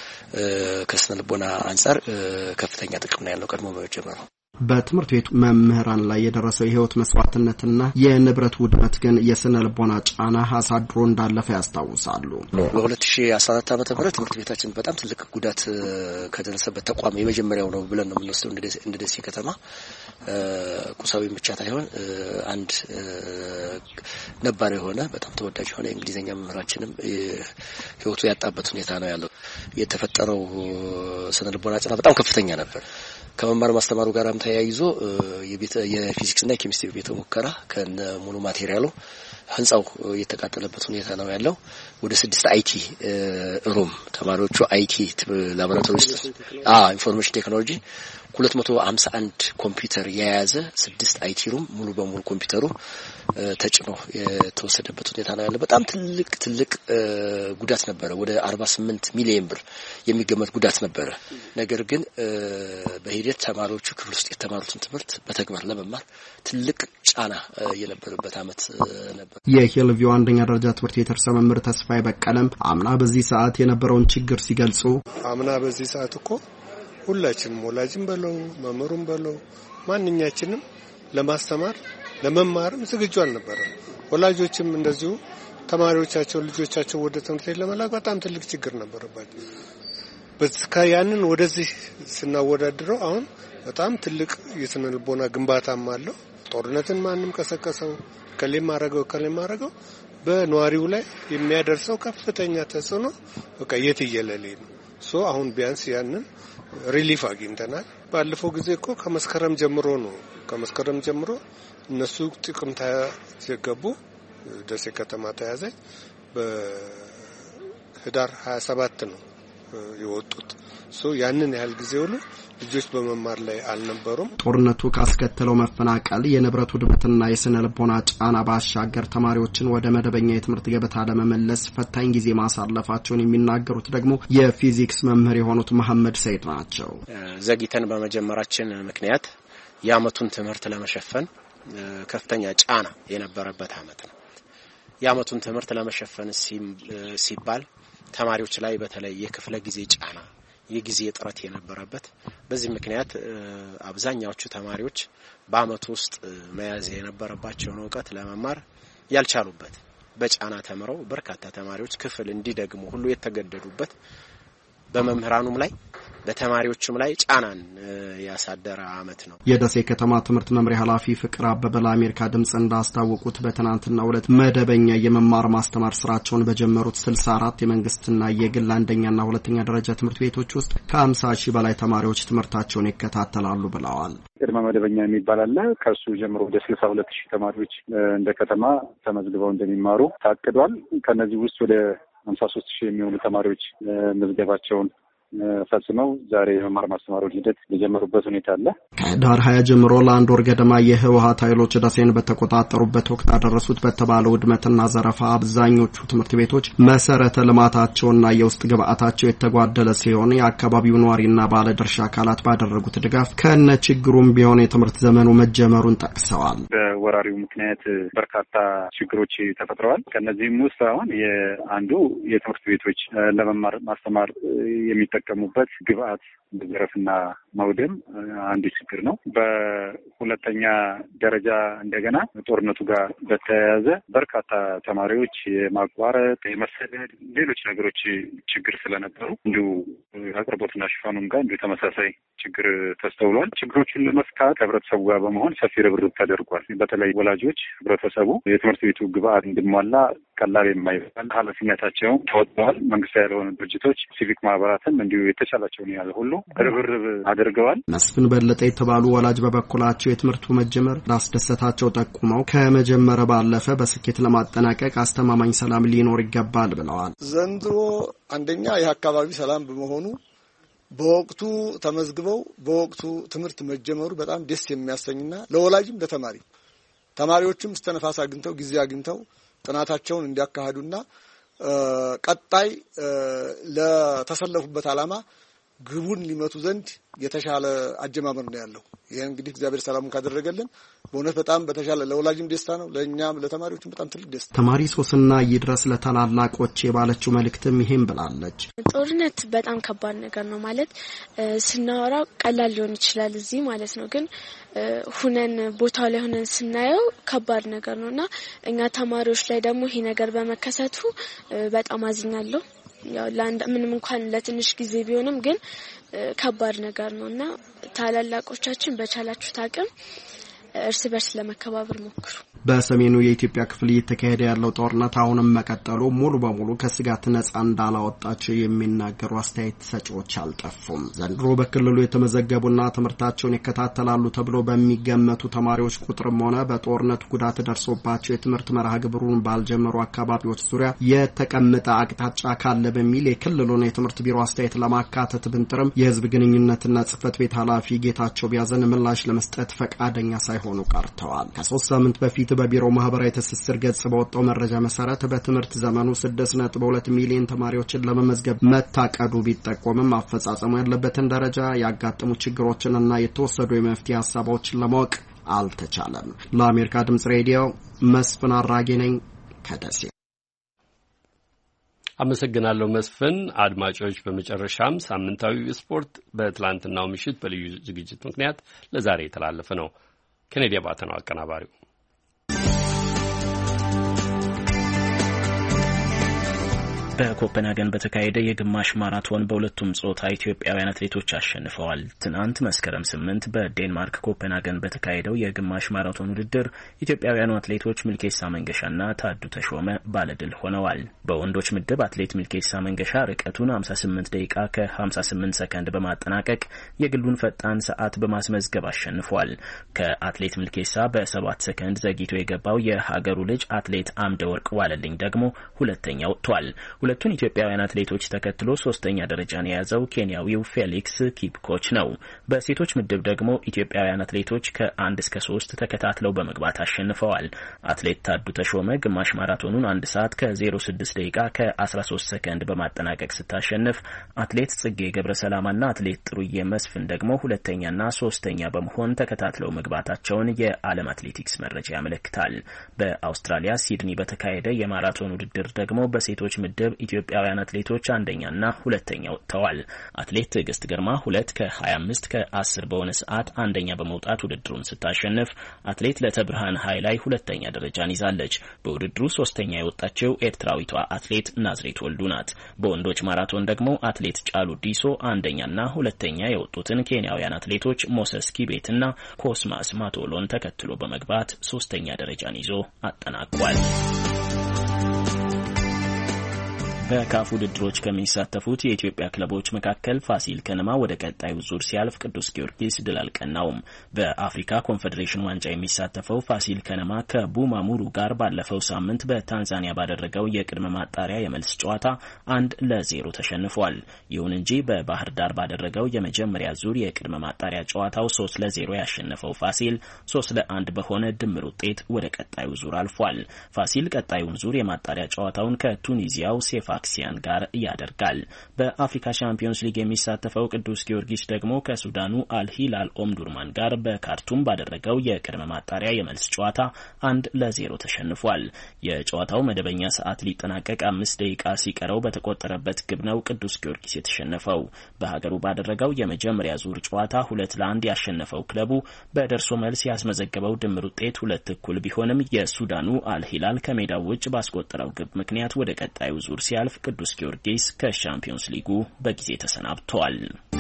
ከስነ ልቦና አንፃር ከፍተኛ ጥቅም ነው ያለው ቀድሞ መጀመሩ። በትምህርት ቤቱ መምህራን ላይ የደረሰው የህይወት መስዋዕትነትና የንብረት ውድመት ግን የስነ ልቦና ጫና አሳድሮ እንዳለፈ ያስታውሳሉ። በ2014 ዓ.ም ትምህርት ቤታችን በጣም ትልቅ ጉዳት ከደረሰበት ተቋም የመጀመሪያው ነው ብለን ነው የምንወስደው እንደ ደሴ ከተማ። ቁሳዊ ብቻ ሳይሆን አንድ ነባር የሆነ በጣም ተወዳጅ የሆነ የእንግሊዘኛ መምህራችንም ህይወቱ ያጣበት ሁኔታ ነው ያለው። የተፈጠረው ስነ ልቦና ጫና በጣም ከፍተኛ ነበር። ከመማር ማስተማሩ ጋርም ተያይዞ የፊዚክስና የኬሚስትሪ ቤተ ሙከራ ከነ ሙሉ ማቴሪያሉ ህንጻው የተቃጠለበት ሁኔታ ነው ያለው። ወደ 6 አይቲ ሩም ተማሪዎቹ አይቲ ላቦራቶሪ ውስጥ ኢንፎርሜሽን ቴክኖሎጂ 251 ኮምፒውተር የያዘ 6 አይቲ ሩም ሙሉ በሙሉ ኮምፒውተሩ ተጭኖ የተወሰደበት ሁኔታ ነው ያለው። በጣም ትልቅ ጉዳት ነበረ። ወደ 48 ሚሊዮን ብር የሚገመት ጉዳት ነበረ። ነገር ግን በሂደት ተማሪዎቹ ክፍል ውስጥ የተማሩትን ትምህርት በተግባር ለመማር ትልቅ ጫና የነበረበት አመት ነበር። የሂልቪው አንደኛ ደረጃ ትምህርት ቤት ርዕሰ መምህር ተስፋዬ በቀለም አምና በዚህ ሰዓት የነበረውን ችግር ሲገልጹ አምና በዚህ ሰዓት እኮ ሁላችንም ወላጅም በለው መምህሩም በለው ማንኛችንም ለማስተማር ለመማርም ዝግጁ አልነበረም። ወላጆችም እንደዚሁ ተማሪዎቻቸው ልጆቻቸው ወደ ትምህርት ቤት ለመላክ በጣም ትልቅ ችግር ነበረባቸው። ያንን ወደዚህ ስናወዳድረው አሁን በጣም ትልቅ የስነ ልቦና ግንባታም አለው። ጦርነትን ማንም ቀሰቀሰው ከሌም ማረገው በነዋሪው ላይ የሚያደርሰው ከፍተኛ ተጽዕኖ በቃ የትየለሌ ነው። አሁን ቢያንስ ያንን ሪሊፍ አግኝተናል። ባለፈው ጊዜ እኮ ከመስከረም ጀምሮ እነሱ ጥቅምት ሲገቡ ደሴ ከተማ ተያዘች። በህዳር 27 ነው የወጡት። ያንን ያህል ጊዜ ሁሉ ልጆች በመማር ላይ አልነበሩም። ጦርነቱ ካስከተለው መፈናቀል፣ የንብረት ውድመትና የስነ ልቦና ጫና ባሻገር ተማሪዎችን ወደ መደበኛ የትምህርት ገበታ ለመመለስ ፈታኝ ጊዜ ማሳለፋቸውን የሚናገሩት ደግሞ የፊዚክስ መምህር የሆኑት መሐመድ ሰይድ ናቸው። ዘግይተን በመጀመራችን ምክንያት የአመቱን ትምህርት ለመሸፈን ከፍተኛ ጫና የነበረበት አመት ነው። የአመቱን ትምህርት ለመሸፈን ሲባል ተማሪዎች ላይ በተለይ የክፍለ ጊዜ ጫና የጊዜ እጥረት የነበረበት በዚህ ምክንያት አብዛኛዎቹ ተማሪዎች በአመቱ ውስጥ መያዝ የነበረባቸውን ዕውቀት ለመማር ያልቻሉበት በጫና ተምረው በርካታ ተማሪዎች ክፍል እንዲደግሙ ሁሉ የተገደዱበት በመምህራኑም ላይ በተማሪዎችም ላይ ጫናን ያሳደረ አመት ነው። የደሴ ከተማ ትምህርት መምሪያ ኃላፊ ፍቅር አበበ ለአሜሪካ ድምጽ እንዳስታወቁት በትናንትናው ዕለት መደበኛ የመማር ማስተማር ስራቸውን በጀመሩት 64 የመንግስትና የግል አንደኛና ሁለተኛ ደረጃ ትምህርት ቤቶች ውስጥ ከ50,000 በላይ ተማሪዎች ትምህርታቸውን ይከታተላሉ ብለዋል። ቅድመ መደበኛ የሚባል አለ። ከሱ ጀምሮ ወደ 62,000 ተማሪዎች እንደ ከተማ ተመዝግበው እንደሚማሩ ታቅዷል። ከነዚህ ውስጥ ወደ 53,000 የሚሆኑ ተማሪዎች ምዝገባቸውን ፈጽመው ዛሬ የመማር ማስተማሩን ሂደት የጀመሩበት ሁኔታ አለ። ከዳር 20 ጀምሮ ለአንድ ወር ገደማ የህወሓት ኃይሎች ደሴን በተቆጣጠሩበት ወቅት አደረሱት በተባለው ውድመትና ዘረፋ አብዛኞቹ ትምህርት ቤቶች መሰረተ ልማታቸውና የውስጥ ግብአታቸው የተጓደለ ሲሆን የአካባቢው ነዋሪና ባለድርሻ አካላት ባደረጉት ድጋፍ ከነ ችግሩም ቢሆን የትምህርት ዘመኑ መጀመሩን ጠቅሰዋል። በወራሪው ምክንያት በርካታ ችግሮች ተፈጥረዋል። ከነዚህም ውስጥ አሁን የአንዱ የትምህርት ቤቶች ለመማር ማስተማር የሚጠቀሙበት ግብአት በዘረፍና ማውደም አንዱ ችግር ነው። በሁለተኛ ደረጃ እንደገና ጦርነቱ ጋር በተያያዘ በርካታ ተማሪዎች የማቋረጥ የመሰደድ ሌሎች ነገሮች ችግር ስለነበሩ እንዲሁ አቅርቦትና ሽፋኑም ጋር እንዲሁ ተመሳሳይ ችግር ተስተውሏል። ችግሮቹን ለመፍታት ህብረተሰቡ ጋር በመሆን ሰፊ ርብርብ ተደርጓል። በተለይ ወላጆች ህብረተሰቡ የትምህርት ቤቱ ግብአት እንዲሟላ ቀላል የማይባል ኃላፊነታቸውን ተወጥተዋል። መንግስታዊ ያልሆኑ ድርጅቶች፣ ሲቪክ ማህበራትም እንዲሁ የተቻላቸውን ያህል ሁሉ ርብርብ አድርገዋል። መስፍን በለጠ የተባሉ ወላጅ በበኩላቸው የትምህርቱ መጀመር ላስደሰታቸው ጠቁመው ከመጀመር ባለፈ በስኬት ለማጠናቀቅ አስተማማኝ ሰላም ሊኖር ይገባል ብለዋል። ዘንድሮ አንደኛ የአካባቢ ሰላም በመሆኑ በወቅቱ ተመዝግበው በወቅቱ ትምህርት መጀመሩ በጣም ደስ የሚያሰኝና ለወላጅም ተማሪዎችም እስተነፋስ አግኝተው ጊዜ አግኝተው ጥናታቸውን እንዲያካሂዱና ቀጣይ ለተሰለፉበት ዓላማ ግቡን ሊመቱ ዘንድ የተሻለ አጀማመር ነው ያለው። ይሄ እንግዲህ እግዚአብሔር ሰላሙን ካደረገልን በእውነት በጣም በተሻለ ለወላጅም ደስታ ነው፣ ለእኛም ለተማሪዎችም በጣም ትልቅ ደስታ። ተማሪ ሶስና ይድረስ ለታላላቆች የባለችው መልእክትም ይሄን ብላለች። ጦርነት በጣም ከባድ ነገር ነው ማለት ስናወራው ቀላል ሊሆን ይችላል እዚህ ማለት ነው፣ ግን ሁነን ቦታው ላይ ሆነን ስናየው ከባድ ነገር ነውና እኛ ተማሪዎች ላይ ደግሞ ይሄ ነገር በመከሰቱ በጣም አዝኛለሁ። ያው ምንም እንኳን ለትንሽ ጊዜ ቢሆንም ግን ከባድ ነገር ነውና ታላላቆቻችን በቻላችሁት አቅም እርስ በርስ ለመከባበር ሞክሩ። በሰሜኑ የኢትዮጵያ ክፍል እየተካሄደ ያለው ጦርነት አሁንም መቀጠሉ ሙሉ በሙሉ ከስጋት ነጻ እንዳላወጣቸው የሚናገሩ አስተያየት ሰጪዎች አልጠፉም። ዘንድሮ በክልሉ የተመዘገቡና ትምህርታቸውን ይከታተላሉ ተብሎ በሚገመቱ ተማሪዎች ቁጥርም ሆነ በጦርነቱ ጉዳት ደርሶባቸው የትምህርት መርሃ ግብሩን ባልጀመሩ አካባቢዎች ዙሪያ የተቀመጠ አቅጣጫ ካለ በሚል የክልሉን የትምህርት ቢሮ አስተያየት ለማካተት ብንጥርም የህዝብ ግንኙነትና ጽህፈት ቤት ኃላፊ ጌታቸው ቢያዘን ምላሽ ለመስጠት ፈቃደኛ ሳይሆኑ ቀርተዋል። ከ3 ሳምንት በፊት በቢሮው ማህበራዊ ትስስር ገጽ በወጣው መረጃ መሰረት በትምህርት ዘመኑ 6.2 ሚሊዮን ተማሪዎችን ለመመዝገብ መታቀዱ ቢጠቆምም አፈጻጸሙ ያለበትን ደረጃ ያጋጠሙ ችግሮችንና የተወሰዱ የመፍትሄ ሀሳቦችን ለማወቅ አልተቻለም። ለአሜሪካ ድምጽ ሬዲዮ መስፍን አራጌ ነኝ ከደሴ። አመሰግናለሁ መስፍን። አድማጮች፣ በመጨረሻም ሳምንታዊ ስፖርት በትላንትናው ምሽት በልዩ ዝግጅት ምክንያት ለዛሬ የተላለፈ ነው። ኬኔዲ አባተ ነው አቀናባሪው። በኮፐንሃገን በተካሄደ የግማሽ ማራቶን በሁለቱም ጾታ ኢትዮጵያውያን አትሌቶች አሸንፈዋል። ትናንት መስከረም 8 በዴንማርክ ኮፐንሃገን በተካሄደው የግማሽ ማራቶን ውድድር ኢትዮጵያውያኑ አትሌቶች ሚልኬሳ መንገሻና ታዱ ተሾመ ባለድል ሆነዋል። በወንዶች ምድብ አትሌት ሚልኬሳ መንገሻ ርቀቱን 58 ደቂቃ ከ58 ሰከንድ በማጠናቀቅ የግሉን ፈጣን ሰዓት በማስመዝገብ አሸንፏል። ከአትሌት ሚልኬሳ በ7 ሰከንድ ዘግይቶ የገባው የሀገሩ ልጅ አትሌት አምደ ወርቅ ዋለልኝ ደግሞ ሁለተኛ ወጥቷል። ሁለቱን ኢትዮጵያውያን አትሌቶች ተከትሎ ሶስተኛ ደረጃን የያዘው ኬንያዊው ፌሊክስ ኪፕኮች ነው። በሴቶች ምድብ ደግሞ ኢትዮጵያውያን አትሌቶች ከ1 እስከ 3 ተከታትለው በመግባት አሸንፈዋል። አትሌት ታዱ ተሾመ ግማሽ ማራቶኑን 1 ሰዓት ከ06 ደቂቃ ከ13 ሰከንድ በማጠናቀቅ ስታሸንፍ፣ አትሌት ጽጌ ገብረሰላማና አትሌት ጥሩዬ መስፍን ደግሞ ሁለተኛና ሶስተኛ በመሆን ተከታትለው መግባታቸውን የዓለም አትሌቲክስ መረጃ ያመለክታል። በአውስትራሊያ ሲድኒ በተካሄደ የማራቶን ውድድር ደግሞ በሴቶች ምድብ ኢትዮጵያውያን አትሌቶች አንደኛና ሁለተኛ ወጥተዋል። አትሌት ትዕግስት ግርማ 2 ከ25 ከ10 በሆነ ሰዓት አንደኛ በመውጣት ውድድሩን ስታሸንፍ፣ አትሌት ለተብርሃን ኃይላይ ሁለተኛ ደረጃን ይዛለች። በውድድሩ ሶስተኛ የወጣችው ኤርትራዊቷ አትሌት ናዝሬት ወልዱ ናት። በወንዶች ማራቶን ደግሞ አትሌት ጫሉ ዲሶ አንደኛና ሁለተኛ የወጡትን ኬንያውያን አትሌቶች ሞሰስ ኪቤትና ኮስማስ ማቶሎን ተከትሎ በመግባት ሶስተኛ ደረጃን ይዞ አጠናቋል። በካፍ ውድድሮች ከሚሳተፉት የኢትዮጵያ ክለቦች መካከል ፋሲል ከነማ ወደ ቀጣዩ ዙር ሲያልፍ ቅዱስ ጊዮርጊስ ድል አልቀናውም። በአፍሪካ ኮንፌዴሬሽን ዋንጫ የሚሳተፈው ፋሲል ከነማ ከቡማሙሩ ጋር ባለፈው ሳምንት በታንዛኒያ ባደረገው የቅድመ ማጣሪያ የመልስ ጨዋታ 1-0 ተሸንፏል። ይሁን እንጂ በባህር ዳር ባደረገው የመጀመሪያ ዙር የቅድመ ማጣሪያ ጨዋታው 3-0 ያሸነፈው ፋሲል 3-1 በሆነ ድምር ውጤት ወደ ቀጣዩ ዙር አልፏል። ፋሲል ቀጣዩን ዙር የማጣሪያ ጨዋታውን ከቱኒዚያው ሴፋ አክሲያን ጋር ያደርጋል። በአፍሪካ ቻምፒዮንስ ሊግ የሚሳተፈው ቅዱስ ጊዮርጊስ ደግሞ ከሱዳኑ አልሂላል ኦምዱርማን ጋር በካርቱም ባደረገው የቅድመ ማጣሪያ የመልስ ጨዋታ 1-0 ተሸንፏል። የጨዋታው መደበኛ ሰዓት ሊጠናቀቅ 5 ደቂቃ ሲቀረው በተቆጠረበት ግብ ነው ቅዱስ ጊዮርጊስ የተሸነፈው። በሀገሩ ባደረገው የመጀመሪያ ዙር ጨዋታ 2-1 ያሸነፈው ክለቡ በደርሶ መልስ ያስመዘገበው ድምር ውጤት 2-2 ቢሆንም የሱዳኑ አልሂላል ከሜዳው ውጭ ባስቆጠረው ግብ ምክንያት ወደ ቀጣዩ ዙር ሲያልፍ ቅዱስ ጊዮርጊስ ከሻምፒዮንስ ሊጉ በጊዜ ተሰናብቷል።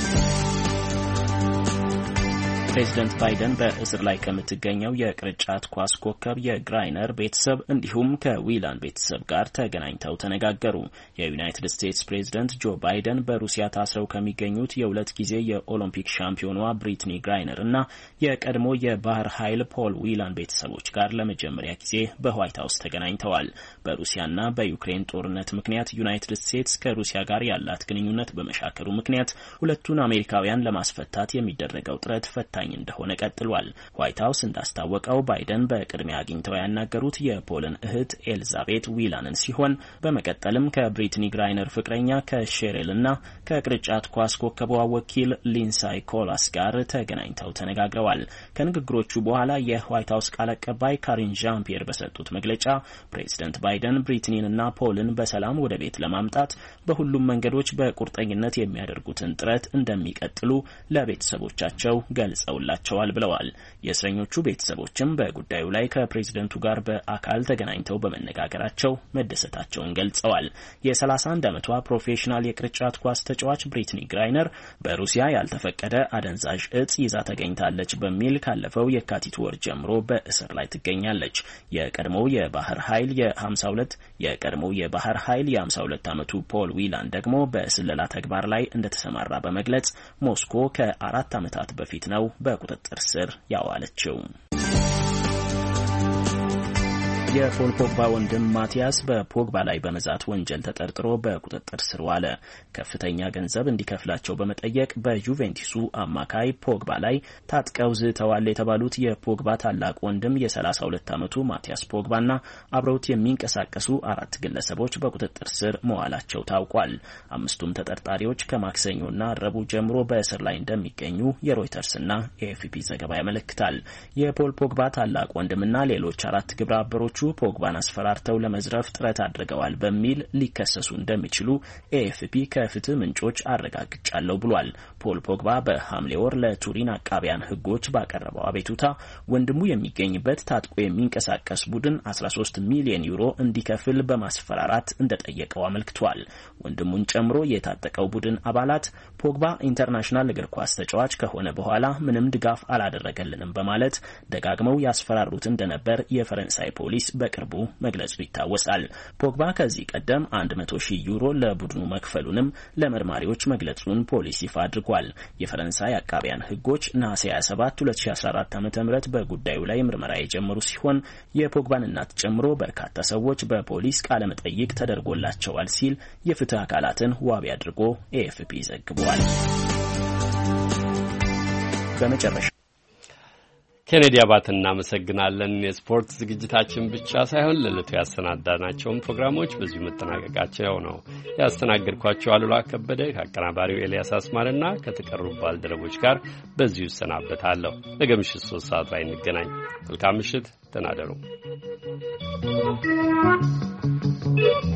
ፕሬዚደንት ባይደን በእስር ላይ ከምትገኘው የቅርጫት ኳስ ኮከብ የግራይነር ቤተሰብ እንዲሁም ከዊላን ቤተሰብ ጋር ተገናኝተው ተነጋገሩ። የዩናይትድ ስቴትስ ፕሬዚደንት ጆ ባይደን በሩሲያ ታስረው ከሚገኙት የ2 ጊዜ የኦሎምፒክ ሻምፒዮኗ ብሪትኒ ግራይነር እና የቀድሞ የባህር ኃይል ፖል ዊላን ቤተሰቦች ጋር ለመጀመሪያ ጊዜ በዋይት ሀውስ ተገናኝተዋል። በሩሲያና በዩክሬን ጦርነት ምክንያት ዩናይትድ ስቴትስ ከሩሲያ ጋር ያላት ግንኙነት በመሻከሩ ምክንያት ሁለቱን አሜሪካውያን ለማስፈታት የሚደረገው ጥረት ፈታኝ እንደሆነ ቀጥሏል። ዋይት ሀውስ እንዳስታወቀው ባይደን በቅድሚያ አግኝተው ያናገሩት የፖልን እህት ኤልዛቤት ዊላንን ሲሆን በመቀጠልም ከብሪትኒ ግራይነር ፍቅረኛ ከሼሬልና ከቅርጫት ኳስ ኮከቧ ወኪል ሊንሳይ ኮላስ ጋር ተገናኝተው ተነጋግረዋል። ከንግግሮቹ በኋላ የዋይት ሀውስ ቃል አቀባይ ካሪን ዣን ፒየር በሰጡት መግለጫ ፕሬዚደንት ባይደን ብሪትኒንና ፖልን በሰላም ወደ ቤት ለማምጣት በሁሉም መንገዶች በቁርጠኝነት የሚያደርጉትን ጥረት እንደሚቀጥሉ ለቤተሰቦቻቸው ገልጸዋል ብለዋል። የእስረኞቹ ቤተሰቦችም በጉዳዩ ላይ ከፕሬዝደንቱ ጋር በአካል ተገናኝተው በመነጋገራቸው መደሰታቸውን ገልጸዋል። የ31 ዓመቷ ፕሮፌሽናል የቅርጫት ኳስ ተጫዋች ብሪትኒ ግራይነር በሩሲያ ያልተፈቀደ አደንዛዥ እጽ ይዛ ተገኝታለች በሚል ካለፈው የካቲት ወር ጀምሮ በእስር ላይ ትገኛለች። የቀድሞው የባህር ኃይል የ52 ዓመቱ ፖል ዊላን ደግሞ በስለላ ተግባር ላይ እንደተሰማራ በመግለጽ ሞስኮ ከ4 ዓመታት በፊት ነው በቁጥጥር ስር ያዋለችው። የፖል ፖግባ ወንድም ማቲያስ በፖግባ ላይ በመዛት ወንጀል ተጠርጥሮ በቁጥጥር ስር ዋለ። ከፍተኛ ገንዘብ እንዲከፍላቸው በመጠየቅ በዩቬንቱሱ አማካይ ፖግባ ላይ ታጥቀው ዝተዋል የተባሉት የፖግባ ታላቅ ወንድም የ32 ዓመቱ ማቲያስ ፖግባና አብረውት የሚንቀሳቀሱ 4 ግለሰቦች በቁጥጥር ስር መዋላቸው ታውቋል። 5ቱም ተጠርጣሪዎች ከማክሰኞና ረቡዕ ጀምሮ በእስር ላይ እንደሚገኙ የሮይተርስና ኤኤፍፒ ዘገባ ያመለክታል። የፖል ፖግባ ታላቅ ወንድምና ሌሎች 4 ግብረ አበሮቹ ፖግባን አስፈራርተው ለመዝረፍ ጥረት አድርገዋል በሚል ሊከሰሱ እንደሚችሉ ኤኤፍፒ ከፍትህ ምንጮች አረጋግጫለሁ ብሏል። ፖል ፖግባ በሐምሌ ወር ለቱሪን አቃቢያን ሕጎች ባቀረበው አቤቱታ ወንድሙ የሚገኝበት ታጥቆ የሚንቀሳቀስ ቡድን 13 ሚሊዮን ዩሮ እንዲከፍል በማስፈራራት እንደጠየቀው አመልክቷል። ወንድሙን ጨምሮ የታጠቀው ቡድን አባላት ፖግባ ኢንተርናሽናል እግር ኳስ ተጫዋች ከሆነ በኋላ ምንም ድጋፍ አላደረገልንም በማለት ደጋግመው ያስፈራሩት እንደነበር የፈረንሳይ ፖሊስ በቅርቡ መግለጹ ይታወሳል። ፖግባ ከዚህ ቀደም 100,000 ዩሮ ለቡድኑ መክፈሉንም ለመርማሪዎች መግለጹን ፖሊስ ይፋ አድርጓል። የፈረንሳይ አቃቢያን ሕጎች ነሐሴ 27 2014 ዓ.ም በጉዳዩ ላይ ምርመራ የጀመሩ ሲሆን የፖግባን እናት ጨምሮ በርካታ ሰዎች በፖሊስ ቃለ መጠይቅ ተደርጎላቸዋል ሲል የፍትህ አካላትን ዋቢ አድርጎ ኤኤፍፒ ዘግቧል። በመጨረሻ ኬኔዲ አባት እናመሰግናለን። የስፖርት ዝግጅታችን ብቻ ሳይሆን ለዕለቱ ያሰናዳናቸውን ፕሮግራሞች በዚሁ መጠናቀቃቸው ነው። ያስተናገድኳቸው አሉላ ከበደ ከአቀናባሪው ኤልያስ አስማርና ከተቀሩ ባልደረቦች ጋር በዚሁ እሰናበታለሁ። ነገ ምሽት 3 ሰዓት ላይ እንገናኝ። መልካም ምሽት፣ ደህና እደሩ።